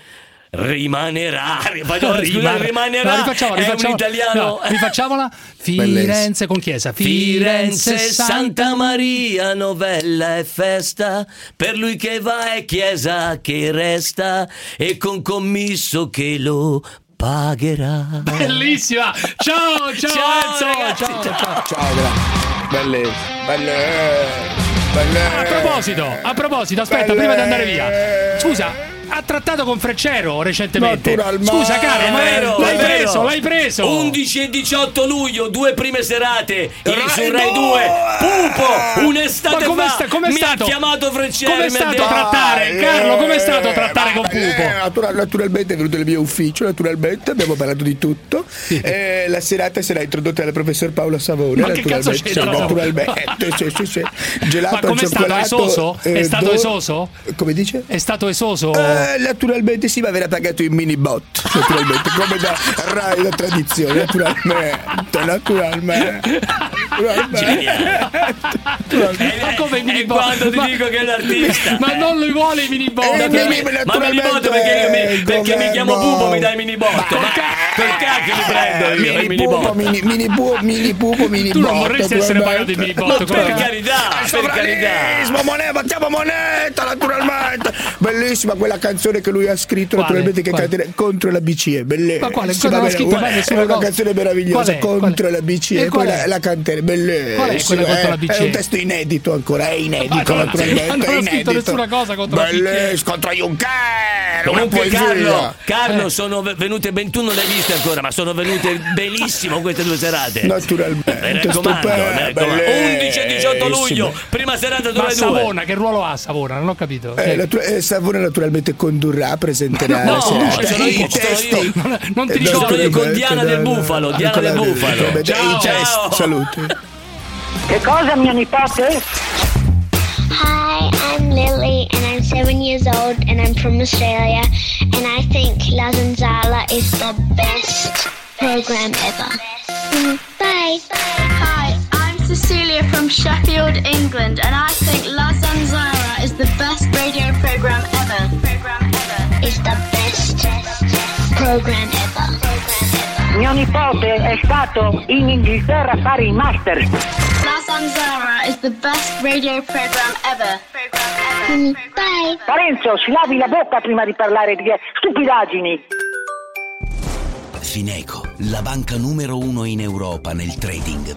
rimanerà, rimanerà, rimanerà. No, rifacciamo, rifacciamo. È un italiano. No, rifacciamola. Firenze con Chiesa. Firenze, Santa Maria, novella e festa, per lui che va è Chiesa che resta, e con Commisso che lo pagherà. Bellissima. Ciao, ciao, ciao Enzo. Ragazzi, ciao, ciao. ciao. Ciao, belle, belle, belle. A proposito, a proposito, aspetta, belle. Prima di andare via. Scusa, ha trattato con Freccero recentemente. Scusa Carlo, ma vero, l'hai vero. preso, l'hai preso. undici e diciotto luglio, due prime serate Rai su Rai due. Pupo, un'estate ma fa sta, mi stato, ha chiamato Freccero. Come è stato trattare, Carlo, come è stato trattare con Pupo? Natural, naturalmente è venuto nel mio ufficio, naturalmente abbiamo parlato di tutto. Eh, la serata sarà introdotta dal professor Paolo Savone. Ma che cazzo c'entra? Naturalmente, sì, sì, sì. Gelato ma come è stato esoso? È eh, stato do... esoso? Come dice? È stato esoso? Eh, Eh, naturalmente sì, ma verrà pagato in mini bot. Naturalmente, come da Rai, la tradizione. Naturalmente, naturalmente. naturalmente. Ma come i mini bot? Quando ti ma, dico che è l'artista. Ma non li vuole i mini bot. Eh, Ma mini, mini bot perché, mi, perché mi chiamo Pupo, mi dai mini bot. Ma per cacchio mi prendo io mini, i mini pupo, bot. mini, mini pupo, mini pupo, mini Tu bot. non vorresti essere pagato i mini bot. Ma per carità, per carità. Moneta, battiamo moneta, naturalmente. Bellissima quella canzone che lui ha scritto, Quale? naturalmente, che Quale? canta contro la B C E. Bellissima. Ma quale? Cosa ha scritto mai nessuna È una cosa? canzone meravigliosa, Qual è? contro Qual è? la B C E. E E qual poi è? la, la canterà. Bellissima. Qual è quella contro la B C E? È un testo inedito ancora, è inedito, Ma non- naturalmente. ma non è ha scritto inedito. nessuna cosa contro la B C E. Bellissima, contro Juncker. Comunque una poesia. Carlo, Carlo sono venute ventuno le viste ancora, ma sono venute benissimo queste due serate. Naturalmente. Mi raccomando, mi raccomando. undici e diciotto luglio, prima serata dove Ma due. Savona, che ruolo ha Savona? Non ho capito. Eh, Cioè, natu- eh, Savona naturalmente condurrà, presenterà No, la serata. sono I io, testi. sono io. non, non ti Eh, ricordo. Sono io con naturalmente, Diana del Bufalo, Diana del Bufalo. naturalmente, Ciao, i testi. ciao. Saluti. Che cosa, mia nipote? Hi, I'm Lily and I'm seven years old and I'm from Australia and I think La Zanzara is the best program ever. Mm, bye. Hi, I'm Cecilia from Sheffield, England, and I think La Zanzara is the best radio program ever. Program ever. It's the best program ever. Mio nipote è stato in Inghilterra a fare il master. La Zanzara is the best radio program ever. Program ever. Mm, bye. Parenzo, si lavi la bocca prima di parlare di stupidaggini. Fineco, la banca numero uno in Europa nel trading,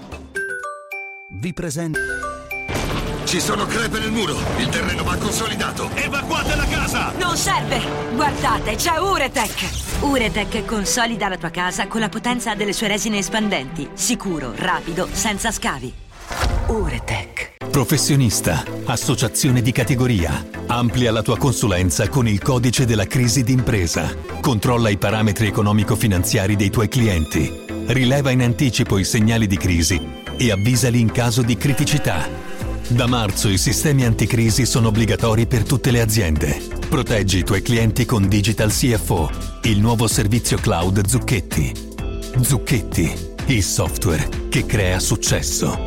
vi presenta. Ci sono crepe nel muro, il terreno va consolidato. Evacuate la casa! Non serve! Guardate, c'è Uretech! Uretech consolida la tua casa con la potenza delle sue resine espandenti. Sicuro, rapido, senza scavi. Uretech. Professionista, associazione di categoria. Amplia la tua consulenza con il codice della crisi d'impresa. Controlla i parametri economico-finanziari dei tuoi clienti. Rileva in anticipo i segnali di crisi e avvisali in caso di criticità. Da marzo i sistemi anticrisi sono obbligatori per tutte le aziende. Proteggi i tuoi clienti con Digital C F O, il nuovo servizio cloud Zucchetti. Zucchetti, il software che crea successo.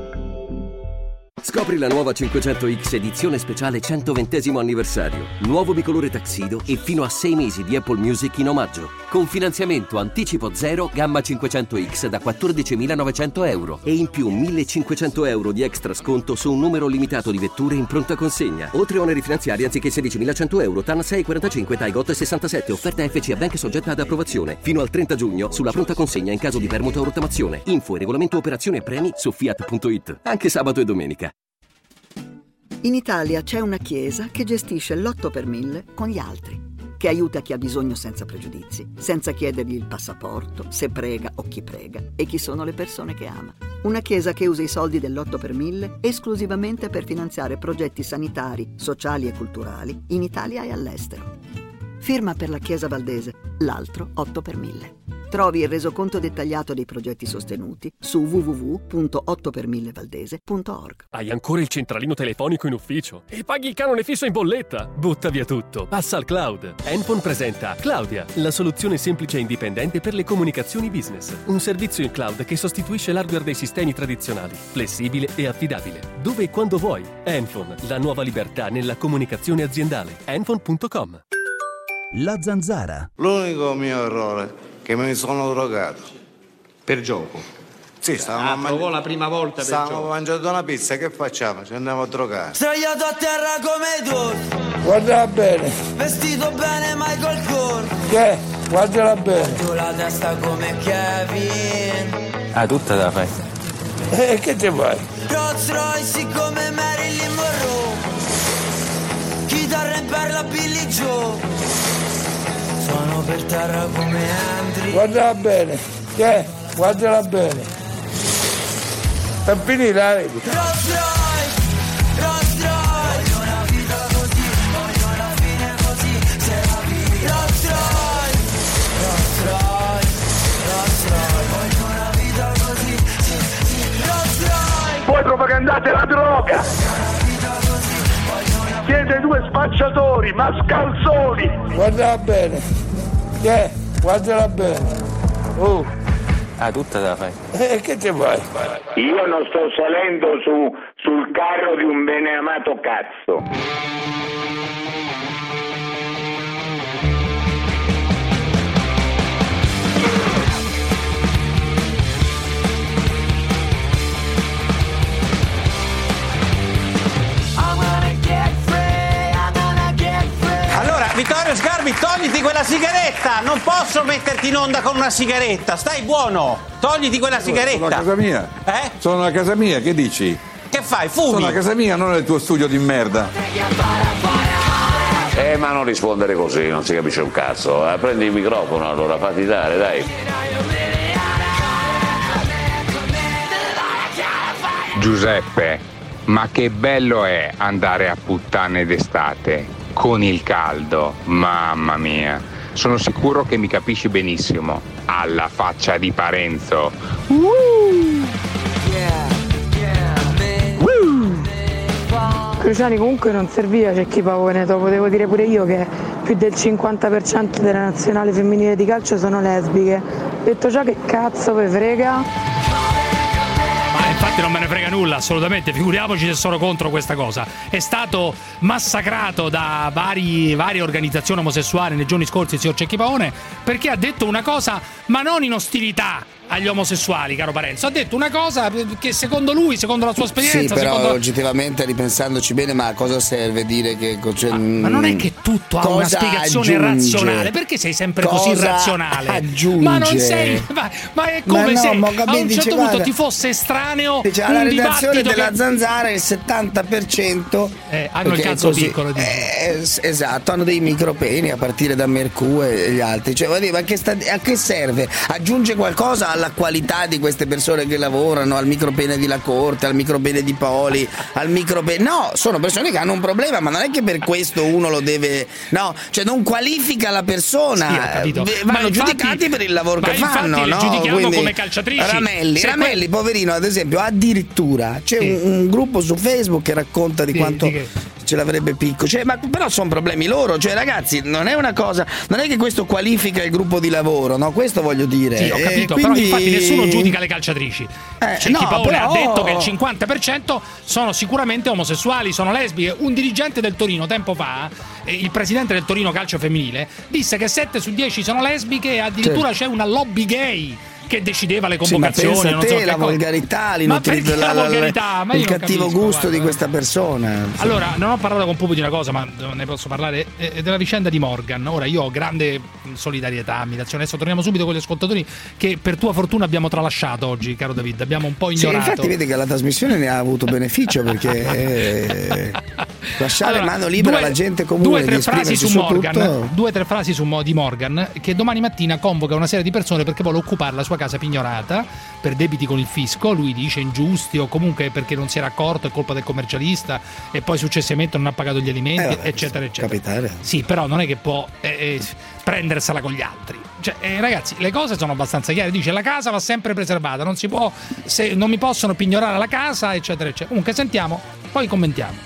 Scopri la nuova cinquecento X edizione speciale centoventesimo anniversario. Nuovo bicolore taxido e fino a sei mesi di Apple Music in omaggio. Con finanziamento anticipo zero, gamma cinquecento X da quattordicimilanovecento euro. E in più millecinquecento euro di extra sconto su un numero limitato di vetture in pronta consegna. Oltre oneri finanziari anziché sedicimilacento euro, T A N sei virgola quarantacinque, Taigot sessantasette, offerta F C A Bank soggetta ad approvazione. Fino al trenta giugno sulla pronta consegna in caso di permuta o rottamazione. Info e regolamento operazioni e premi su fiat punto it. Anche sabato e domenica. In Italia c'è una chiesa che gestisce l'otto per mille con gli altri, che aiuta chi ha bisogno senza pregiudizi, senza chiedergli il passaporto, se prega o chi prega e chi sono le persone che ama. Una chiesa che usa i soldi dell'otto per mille esclusivamente per finanziare progetti sanitari, sociali e culturali in Italia e all'estero. Firma per la Chiesa Valdese, l'altro otto per mille. Trovi il resoconto dettagliato dei progetti sostenuti su w w w punto otto per mille valdese punto org. Hai ancora il centralino telefonico in ufficio e paghi il canone fisso in bolletta? Butta via tutto, passa al cloud. Enphone presenta Claudia, la soluzione semplice e indipendente per le comunicazioni business. Un servizio in cloud che sostituisce l'hardware dei sistemi tradizionali, flessibile e affidabile. Dove e quando vuoi. Enphone, la nuova libertà nella comunicazione aziendale. enphone punto com. La Zanzara. L'unico mio errore che mi sono drogato. Per gioco? Sì, stavamo ah, a provò la prima volta per stavamo gioco. mangiando una pizza, che facciamo? Ci andiamo a drogare. Sdraiato a terra come tu. Guardala bene. Vestito bene Michael Kors. Che? Guardala bene. Tu la testa come Kevin. Ah, tutta te la fai. E eh, che te fai? Rolls Royce come Marilyn Monroe. Chitarra in perla Billy Joe. Sono per terra come Andri. Guardala bene. Che? Guardala bene. Per finire la vedi. Rolls Royce, Rolls Royce. Voglio una vita così, voglio una fine così. Se la vivi. Rolls Royce, Rolls Royce, Rolls Royce. Voglio una vita così, sì, sì. Rolls Royce. Voi propagandate la droga. Voglio una vita così, voglio una Siete due spacciatori, mascalzoni! Guardala bene. Eh, guardala bene. Oh. Ah, tutta te la fai. E eh, che te vuoi? Io non sto salendo su, sul carro di un beneamato cazzo. Vittorio Sgarbi, togliti quella sigaretta, non posso metterti in onda con una sigaretta, stai buono, togliti quella sigaretta. Sono a casa mia, eh? Sono a casa mia, che dici? Che fai, fumi? Sono a casa mia, non nel tuo studio di merda. Eh, ma non rispondere così, non si capisce un cazzo, eh, prendi il microfono allora, fatti dare, dai. Giuseppe, ma che bello è andare a puttane d'estate. Con il caldo, mamma mia, sono sicuro che mi capisci benissimo. Alla faccia di Parenzo. Uh! Uh! Cruciani comunque non serviva Cecchi Pavone, potevo dire pure io che più del cinquanta per cento della nazionale femminile di calcio sono lesbiche. Detto ciò, che cazzo vi frega? Infatti non me ne frega nulla, assolutamente, figuriamoci se sono contro questa cosa. È stato massacrato da vari, varie organizzazioni omosessuali nei giorni scorsi il signor Cecchi Pavone perché ha detto una cosa, ma non in ostilità agli omosessuali, caro Parenzo, ha detto una cosa che secondo lui, secondo la sua esperienza, sì, però secondo... oggettivamente, ripensandoci bene, ma a cosa serve dire che cioè, ma, ma non è che tutto ha una spiegazione aggiunge? razionale, perché sei sempre cosa così razionale? Aggiunge? Ma non sei, ma, ma è come ma no, se a un certo punto ti fosse estraneo dice, un alla redazione della che... Zanzara il settanta per cento eh, hanno il cazzo così, piccolo, eh, esatto, hanno dei micropeni a partire da Mercù e gli altri, cioè, dire, ma che sta, a che serve? Aggiunge qualcosa alla qualità di queste persone che lavorano, al micropene di La Corte, al micropene di Poli, al micropene, no, sono persone che hanno un problema, ma non è che per questo uno lo deve, no, cioè non qualifica la persona, sì, vanno ma infatti, giudicati per il lavoro che fanno, no? Giudichiamo Quindi, come calciatrici. Ramelli, Se Ramelli, que... poverino, ad esempio, addirittura c'è sì. un, un gruppo su Facebook che racconta di sì, quanto di che... ce l'avrebbe picco, cioè, ma però sono problemi loro, cioè ragazzi, non è una cosa, non è che questo qualifica il gruppo di lavoro, no? Questo voglio dire. Sì, ho capito, eh, quindi... però infatti nessuno giudica le calciatrici. Eh, Cecchi no, Pavone però... ha detto che il cinquanta per cento sono sicuramente omosessuali, sono lesbiche. Un dirigente del Torino tempo fa, eh, il presidente del Torino Calcio Femminile, disse che sette su dieci sono lesbiche e addirittura certo. c'è una lobby gay che decideva le convocazioni. Sì, ma pensa non te, so la cosa. volgarità, ma perché la, la volgarità? Ma il cattivo capisco, gusto guarda. di questa persona. Allora, non ho parlato con Pupo di una cosa, ma ne posso parlare, eh, della vicenda di Morgan. Ora, io ho grande solidarietà, ammirazione. Adesso torniamo subito con gli ascoltatori che per tua fortuna abbiamo tralasciato oggi, caro David. Abbiamo un po' ignorato. Sì, infatti vedi che la trasmissione ne ha avuto beneficio perché eh, lasciare allora, mano libera alla gente comune due, tre di frasi su su Morgan, tutto. due o tre frasi su, di Morgan, che domani mattina convoca una serie di persone perché vuole occupare la sua casa pignorata per debiti con il fisco, lui dice ingiusti o comunque perché non si era accorto, è colpa del commercialista e poi successivamente non ha pagato gli alimenti, eh, eccetera eccetera. Capitale. Sì, però non è che può eh, eh, prendersela con gli altri. Cioè, eh, ragazzi, le cose sono abbastanza chiare. Dice la casa va sempre preservata, non si può, se non mi possono pignorare la casa, eccetera eccetera. Comunque sentiamo, poi commentiamo.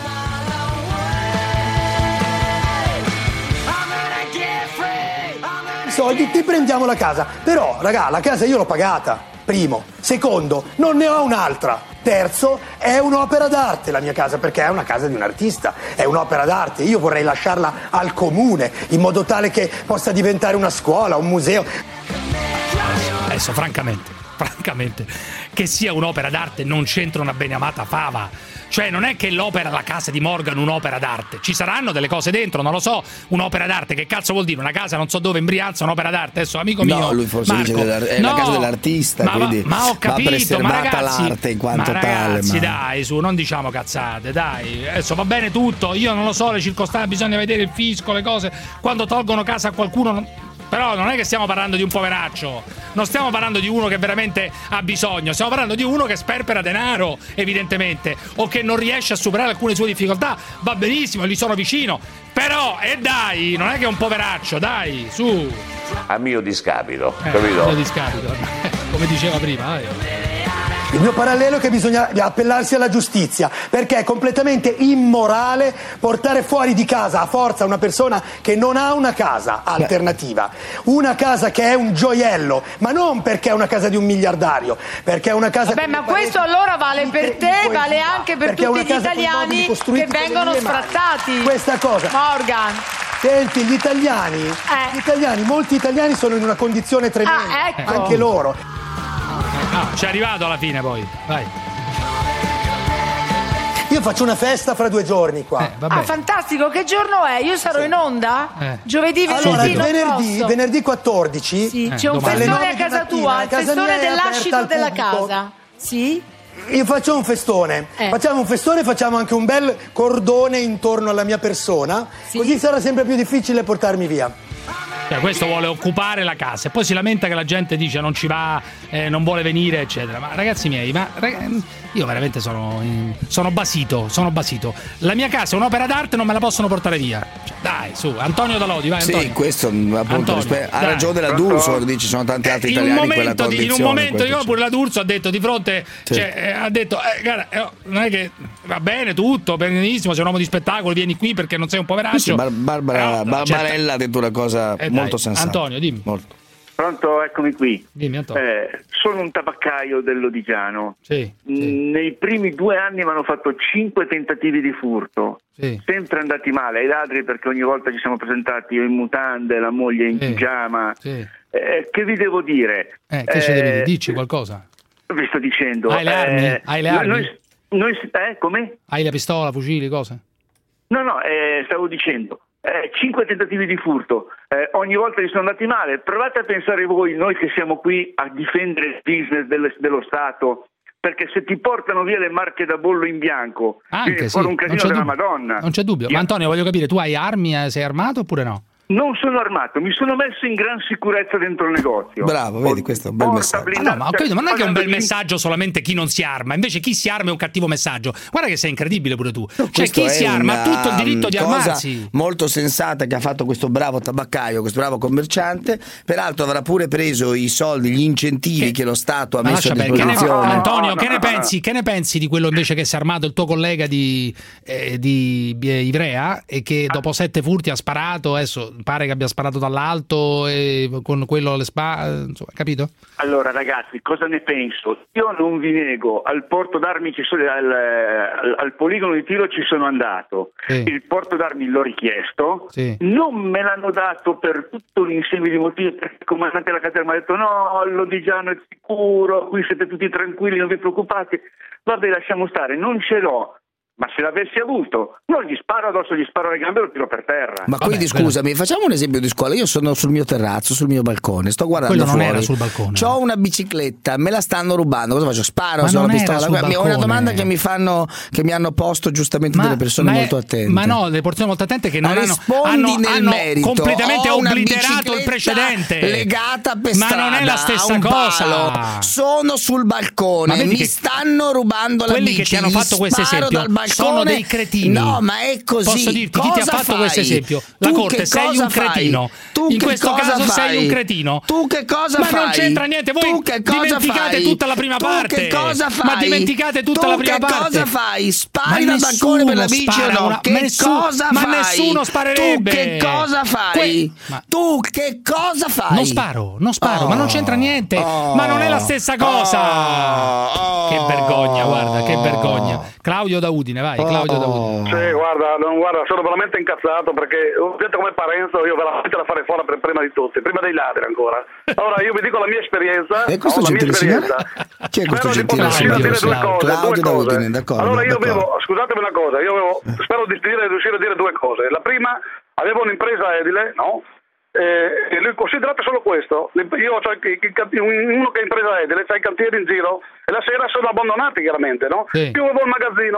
Soldi, ti prendiamo la casa, però raga, la casa io l'ho pagata, primo. Secondo, non ne ho un'altra. Terzo, è un'opera d'arte la mia casa, perché è una casa di un artista, è un'opera d'arte. Io vorrei lasciarla al comune in modo tale che possa diventare una scuola, un museo. Adesso francamente, francamente, che sia un'opera d'arte non c'entra una beneamata fava. Cioè non è che l'opera, la casa di Morgan, un'opera d'arte. Ci saranno delle cose dentro, non lo so, un'opera d'arte. Che cazzo vuol dire? Una casa non so dove in Brianza, un'opera d'arte? Adesso amico mio, no, lui forse Marco, dice che è no, la casa dell'artista, ma, quindi ma ho capito, va preservata ma ragazzi, l'arte in quanto ma tale. Ragazzi, ma... dai, su, non diciamo cazzate, dai. Adesso va bene tutto, io non lo so, le circostanze, bisogna vedere il fisco, le cose. Quando tolgono casa a qualcuno... Non... Però non è che stiamo parlando di un poveraccio, non stiamo parlando di uno che veramente ha bisogno, stiamo parlando di uno che sperpera denaro, evidentemente, o che non riesce a superare alcune sue difficoltà. Va benissimo, gli sono vicino, però, e eh dai, non è che è un poveraccio, dai, su. A mio discapito, eh, capito? A mio discapito, come diceva prima. Eh. Il mio parallelo è che bisogna appellarsi alla giustizia, perché è completamente immorale portare fuori di casa a forza una persona che non ha una casa alternativa, una casa che è un gioiello, ma non perché è una casa di un miliardario, perché è una casa... Vabbè, ma questo allora vale per te, vale anche per tutti gli italiani che vengono sfrattati. Questa cosa. Morgan. Senti, gli italiani, eh. gli italiani, molti italiani sono in una condizione tremenda, ah, ecco. anche loro. No, c'è arrivato alla fine poi, vai. Io faccio una festa fra due giorni qua. Eh, ah, fantastico, che giorno è? Io sarò sì. in onda? Eh. Giovedì, venerdì, allora, non venerdì, posso. venerdì quattordici. Sì, eh, c'è un domani. festone a casa tua, il festone dell'ascito della casa. Sì? Io faccio un festone, eh. facciamo un festone, facciamo anche un bel cordone intorno alla mia persona, sì. così sarà sempre più difficile portarmi via. Cioè, questo vuole occupare la casa e poi si lamenta che la gente dice non ci va, eh, non vuole venire, eccetera. Ma ragazzi miei, ma ragazzi, io veramente sono, sono basito, sono basito. La mia casa è un'opera d'arte, non me la possono portare via. Cioè, dai, su, Antonio da Lodi, vai Antonio. Sì, questo appunto Antonio, ha ragione la D'Urso, dice, ci sono tanti altri in italiani un in quella momento di, condizione. In un momento io pure la D'Urso ha detto di fronte, sì. cioè, eh, ha detto, eh, guarda, eh, non è che va bene tutto, benissimo, sei un uomo di spettacolo, vieni qui perché non sei un poveraccio. Sì, Bar- Barbara, eh, Barbarella certo. ha detto una cosa eh, molto dai, sensata. Antonio, dimmi. Molto. Pronto, eccomi qui. Dimmi, Antonio. Eh, sono un tabaccaio dell'Odigiano. Sì, sì. Nei primi due anni mi hanno fatto cinque tentativi di furto. Sì. Sempre andati male ai ladri perché ogni volta ci siamo presentati io in mutande, la moglie in sì. pigiama. Sì. Eh, che vi devo dire? Eh, che eh, ci devi dire? Dici qualcosa. Vi sto dicendo. Hai le armi? Eh, Hai le armi? Noi, noi, eh, come? Hai la pistola, fucili, cose? No, no, eh, stavo dicendo. Eh, cinque tentativi di furto, eh, ogni volta che sono andati male. Provate a pensare voi, noi che siamo qui a difendere il business del, dello Stato, perché se ti portano via le marche da bollo in bianco anche sì, fuori un casino della dubbio. Madonna. Non c'è dubbio. Ma Antonio, voglio capire, tu hai armi, eh, sei armato oppure no? Non sono armato, mi sono messo in gran sicurezza dentro il negozio. Bravo, vedi, questo è un bel messaggio. Ah, no, ma ho capito, ma non è che è un bel messaggio solamente chi non si arma, invece chi si arma è un cattivo messaggio. Guarda che sei incredibile pure tu. No, cioè chi si arma ha tutto il diritto di armarsi. Molto sensata che ha fatto questo bravo tabaccaio, questo bravo commerciante. Peraltro avrà pure preso i soldi, gli incentivi che, che lo Stato ha messo a disposizione. Ne, Antonio, no, no, che ne no, pensi? No. Che ne pensi di quello invece che si è armato il tuo collega di, eh, di Ivrea e che dopo sette furti ha sparato, adesso pare che abbia sparato dall'alto e con quello alle spalle, insomma, capito? Allora ragazzi, cosa ne penso? Io non vi nego, al porto d'armi ci sono, al, al, al poligono di tiro ci sono andato, sì. Il porto d'armi l'ho richiesto, sì. Non me l'hanno dato per tutto l'insieme di motivi, perché il comandante della caserma ha detto no, l'Odigiano è sicuro, qui siete tutti tranquilli, non vi preoccupate. Vabbè, lasciamo stare, non ce l'ho. Ma se l'avessi avuto, non gli sparo addosso, gli sparo alle gambe e lo tiro per terra. Ma quindi Vabbè, scusami, beh. facciamo un esempio di scuola. Io sono sul mio terrazzo, sul mio balcone, sto guardando Quello fuori. non era sul balcone. C'ho una bicicletta, me la stanno rubando. Cosa faccio? Sparo, ma sono una pistola. È una domanda che mi fanno, che mi hanno posto giustamente ma, delle persone ma molto è, attente. Ma no, delle persone molto attente che non hanno, hanno, nel hanno merito. completamente Ho obliterato il precedente. Legata per ma strada, non è la stessa cosa. Palo. Sono sul balcone, mi stanno rubando la bici. Quelli che ti hanno fatto questo esempio sono dei cretini. No, ma è così. Posso dirti cosa chi ti ha fatto fai? questo esempio? La tu Corte, sei un cretino. Tu in questo caso fai? sei un cretino. Tu che cosa ma fai? Ma non c'entra niente, voi dimenticate fai? tutta la prima tu parte. Che cosa fai? Ma dimenticate tutta tu la prima che parte. Ma cosa fai? Spari dal balcone per la bici o no? Una... Che nessuno, cosa ma fai? Ma nessuno sparerebbe. Tu che cosa fai? Que... Ma... Tu che cosa fai? Non sparo, non sparo, oh. ma non c'entra niente. Oh. Ma non è la stessa cosa. Oh. Che vergogna, guarda, che vergogna. Claudio da Udine, vai, Claudio da Udine. Sì, guarda, non, guarda, sono veramente incazzato perché ho detto come Parenzo, io veramente la farei fuori per prima di tutti, prima dei ladri ancora. Allora io vi dico la mia esperienza. E questo no, la mia esperienza. Chi è questo spero gentile di poter dire due cose, Claudio due cose. Udine, d'accordo, allora io d'accordo. avevo, scusatemi una cosa, io avevo, spero di dire, riuscire a dire due cose. La prima, avevo un'impresa edile, no? Eh, e considerate solo questo, io ho uno che è impresa edile, c'ha i cantieri in giro e la sera sono abbandonati chiaramente, no? Sì. Io avevo il magazzino,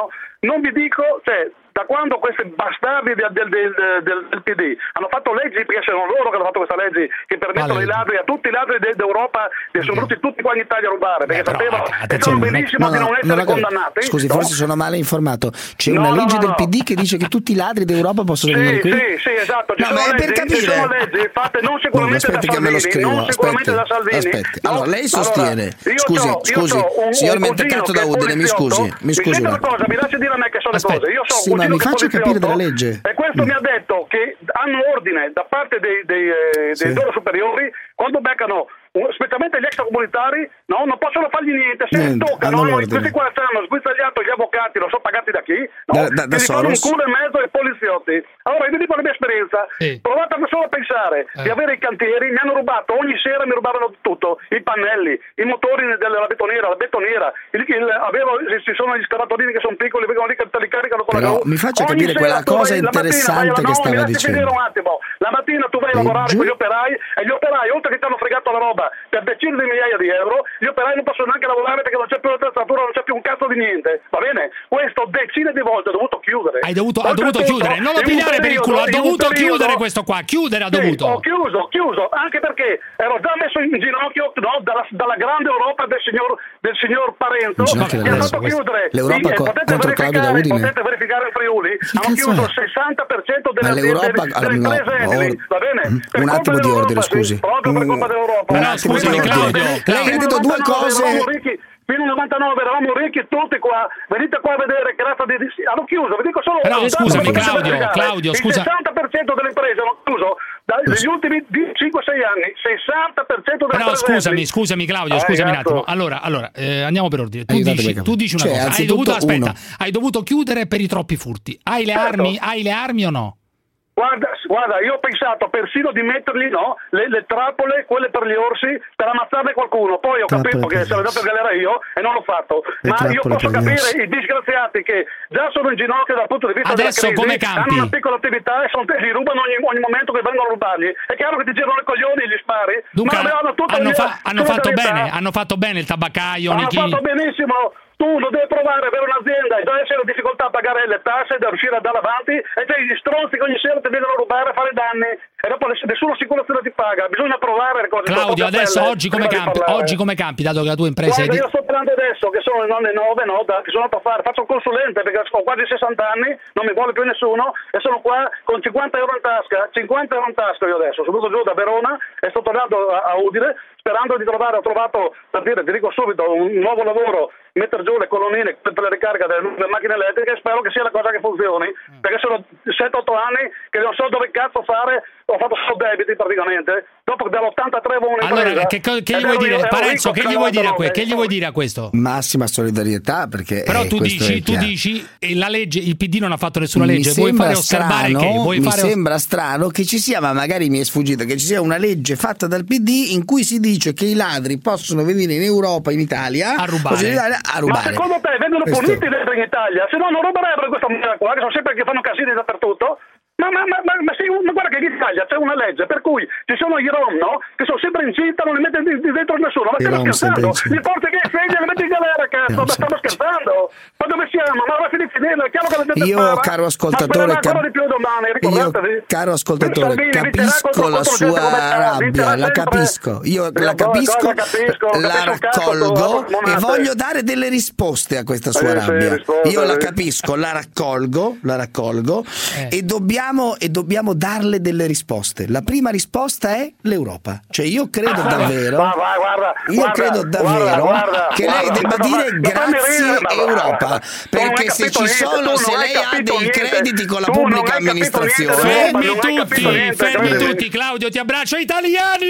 non vi dico, cioè, da quando questi bastardi del, del, del, del, del P D hanno fatto leggi, perché sono loro che hanno fatto queste leggi che permettono ai ladri, a tutti i ladri de, d'Europa, che sono venuti tutti qua in Italia a rubare, perché Beh, però, sapevano e sanno benissimo no, di non no, essere non ho- condannati. Scusi, no? forse sono male informato. C'è No, una no, legge no, del no. P D che dice che tutti i ladri d'Europa possono Sì, venire qui? sì, sì, esatto. Ci No, sono ma è leggi, per capire. Ci sono leggi fatte non sicuramente No, aspetti da che me lo Salvini, scrivo. non sicuramente Aspetti, da Salvini. aspetti. no? Allora, lei sostiene. Allora, io scusi, c'ho- io scusi, c'ho un- signor un Mentecatto cugino da che è Udine, mi scusi, poliziotto. mi scusi. senta un una cosa, mi lasci dire a me che sono le cose. Io so un Sì, ma cugino mi che è faccia capire poliziotto, della legge. e questo mi ha detto che hanno ordine da parte dei, dei, eh, dei Sì. loro superiori, quando beccano un- specialmente gli extracomunitari, no, non possono fargli niente. Se Niente, toccano, hanno no, l'ordine. questi qua hanno sguizzagliato gli avvocati, non so pagati da chi, no? Da- da- da che gli fanno un Soros? culo e mezzo ai poliziotti. Allora, io vi dico la mia esperienza, Sì. provate anche solo a pensare di avere i cantieri, mi hanno rubato, ogni sera mi rubavano tutto, i pannelli, i motori della betoniera, la betoniera, il, il, avevo, ci sono gli scavatorini che sono piccoli, vengono lì, te li caricano con Però la gru. mi faccia Ogni capire sera quella tu cosa vai- la mattina interessante vai- che no, stava mi lasci dicendo. finire un attimo. La mattina tu vai a lavorare Leggi? con gli operai e gli operai, oltre che ti hanno fregato la roba per decine di migliaia di euro, gli operai non possono neanche lavorare perché non c'è più l'attrezzatura, non c'è più un cazzo di niente, va bene? Questo decine di volte ho dovuto chiudere. Hai dovuto, ha dovuto Oltretutto, chiudere, non lo in un pigliare per il culo, ha periodo- in un dovuto periodo- chiudere questo qua, chiudere ha Sì, dovuto. ho chiuso, chiuso, anche perché ero già messo in ginocchio no, dalla, dalla grande Europa del signor, del signor Parenzo, In ginocchio che ha adesso, fatto questo. chiudere. L'Europa Sì, co- potete contro Claudio verificare, Daudine. potete verificare in Friuli, hanno cazzo chiuso è? il sessanta per cento delle Ma aziende l'Europa- delle allora, no, imprese edili, or- va bene? Mm, Per un colpa attimo di dell'Europa, ordine, sì, scusi. proprio per Mm, colpa dell'Europa. un Però, attimo di scusami, ordine. Claudio, Lei ha Claudio. detto due cose. Eravamo ricchi, fino al novantanove eravamo ricchi tutti qua, venite qua a vedere che razza di... Hanno chiuso, vi dico solo... Però, un dato scusami, che potete Claudio, verificare. Claudio, scusa. Il sessanta per cento delle imprese hanno chiuso da- negli ultimi cinque sei anni, sessanta per cento delle Però imprese scusami, edili. scusami Claudio, Eh, scusami un cazzo. attimo. Allora, allora eh, andiamo per ordine. Tu Aiutatemi, dici, capo. tu dici una Cioè, cosa, hai anzitutto dovuto, aspetta, uno. hai dovuto chiudere per i troppi furti. Hai le Certo. armi? Hai le armi o no? Guarda, guarda, io ho pensato persino di mettergli no, le, le trappole, quelle per gli orsi, per ammazzarne qualcuno. Poi ho Trappole capito per che gli sarebbe dato in galera io e non l'ho fatto. Le Ma io trappole posso per gli capire orsi. i disgraziati che già sono in ginocchio dal punto di vista Adesso della come crisi, campi? hanno una piccola attività e sono, li rubano ogni, ogni momento che vengono a rubargli. È chiaro che ti girano i coglioni e gli spari. Dunque, ma avevano tutta hanno, la mia fa- hanno fatto solidarietà. bene, hanno fatto bene il tabaccaio, Hanno Michini. fatto benissimo. Tu lo devi provare, avere un'azienda e già essere in difficoltà a pagare le tasse, da riuscire a andare avanti, e te gli stronzi che ogni sera ti vengono a rubare, a fare danni, e dopo nessuna assicurazione ti paga. Bisogna provare le cose. Claudio, adesso pelle, oggi come prima di campi? parlare. Oggi come campi, dato che la tua impresa è Guarda, di... io sto parlando adesso che sono le nove nove, no, da, che sono andato a fare, faccio un consulente perché ho quasi sessanta anni, non mi vuole più nessuno e sono qua con cinquanta euro in tasca, cinquanta euro in tasca io adesso, sono venuto giù da Verona e sto tornando a, a Udine sperando di trovare, ho trovato, per dire, ti dico subito, un nuovo lavoro, mettere giù le colonnine per la ricarica delle, delle macchine elettriche e spero che sia la cosa che funzioni, perché sono sette otto anni che non so dove cazzo fare, ho fatto solo debiti praticamente, dopo che dall'ottantatré avevo un'impresa. Allora, che, co- che gli ed vuoi ero- dire? ero Parenzo, ricco che gli fino vuoi dire a al que- Che gli vuoi novantanove. dire a questo? Massima solidarietà, perché Però eh, tu questo dici, è tu chiaro. dici, e la legge, il P D non ha fatto nessuna legge, Mi vuoi sembra fare osservare strano, che? Vuoi mi fare os- sembra strano che ci sia, ma magari mi è sfuggito, che ci sia una legge fatta dal P D in cui si dice che i ladri possono venire in Europa, in Italia, A rubare. così in Italia, a Ma rubare. secondo te vengono Questo- puniti dentro in Italia? Se no non ruberebbero in questa maniera qua, che sono sempre che fanno casini dappertutto. Ma, ma, ma, ma, ma, sì, ma guarda che in Italia c'è una legge per cui ci sono i rom, no? Che sono sempre incinta, non li mette di- di dentro nessuno. Ma I stiamo rom sempre scherzando? incinta. Li porti che figli e li metti in galera, cazzo, ma stiamo scherzando? Ma dove siamo? Ma va a finire, è chiaro che la gente Io, spara. caro Ma ascoltatore, sparerà ancora cap- di più domani, Io, ricordatevi. caro ascoltatore, Salvini vincerà capisco contro- la contro gente sua come te, rabbia, vincerà la sempre. capisco, io Sì, la cosa capisco, capisco, la capisco un cazzo, raccolgo tu, e monate. voglio dare delle risposte a questa sua Eh, sì, rabbia. risposte, Io la sì. capisco, la raccolgo, la raccolgo Eh. e dobbiamo e dobbiamo darle delle risposte. La prima risposta è l'Europa. Cioè io credo davvero Va, va, guarda, io guarda, credo guarda, davvero guarda, che guarda, lei debba ma- dire ma fammi grazie ridere, ma- Europa, ma- perché tu se non hai ci capito sono, niente, tu se non hai lei ha capito dei niente. crediti con la Tu non pubblica hai capito niente amministrazione, dell'Europa, Fermi non hai capito tutti, niente, fermi credimi. tutti, Claudio, ti abbraccio, italiani!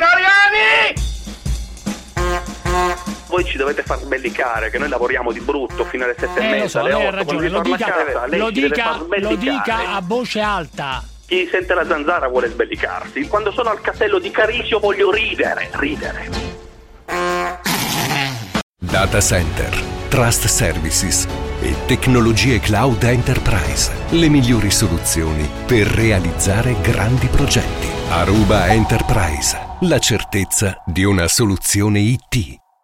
Voi ci dovete far sbellicare che noi lavoriamo di brutto fino alle sette e Eh, lo mezza, so, alle lei ha otto, quando ragione, si lo torna a dica, casa, lei lo ci deve dica, far lo sbellicare. dica a voce alta. Chi sente la zanzara vuole sbellicarsi. Quando sono al castello di Carisio voglio ridere, ridere. Data Center, Trust Services e Tecnologie Cloud Enterprise. Le migliori soluzioni per realizzare grandi progetti. Aruba Enterprise, la certezza di una soluzione I T.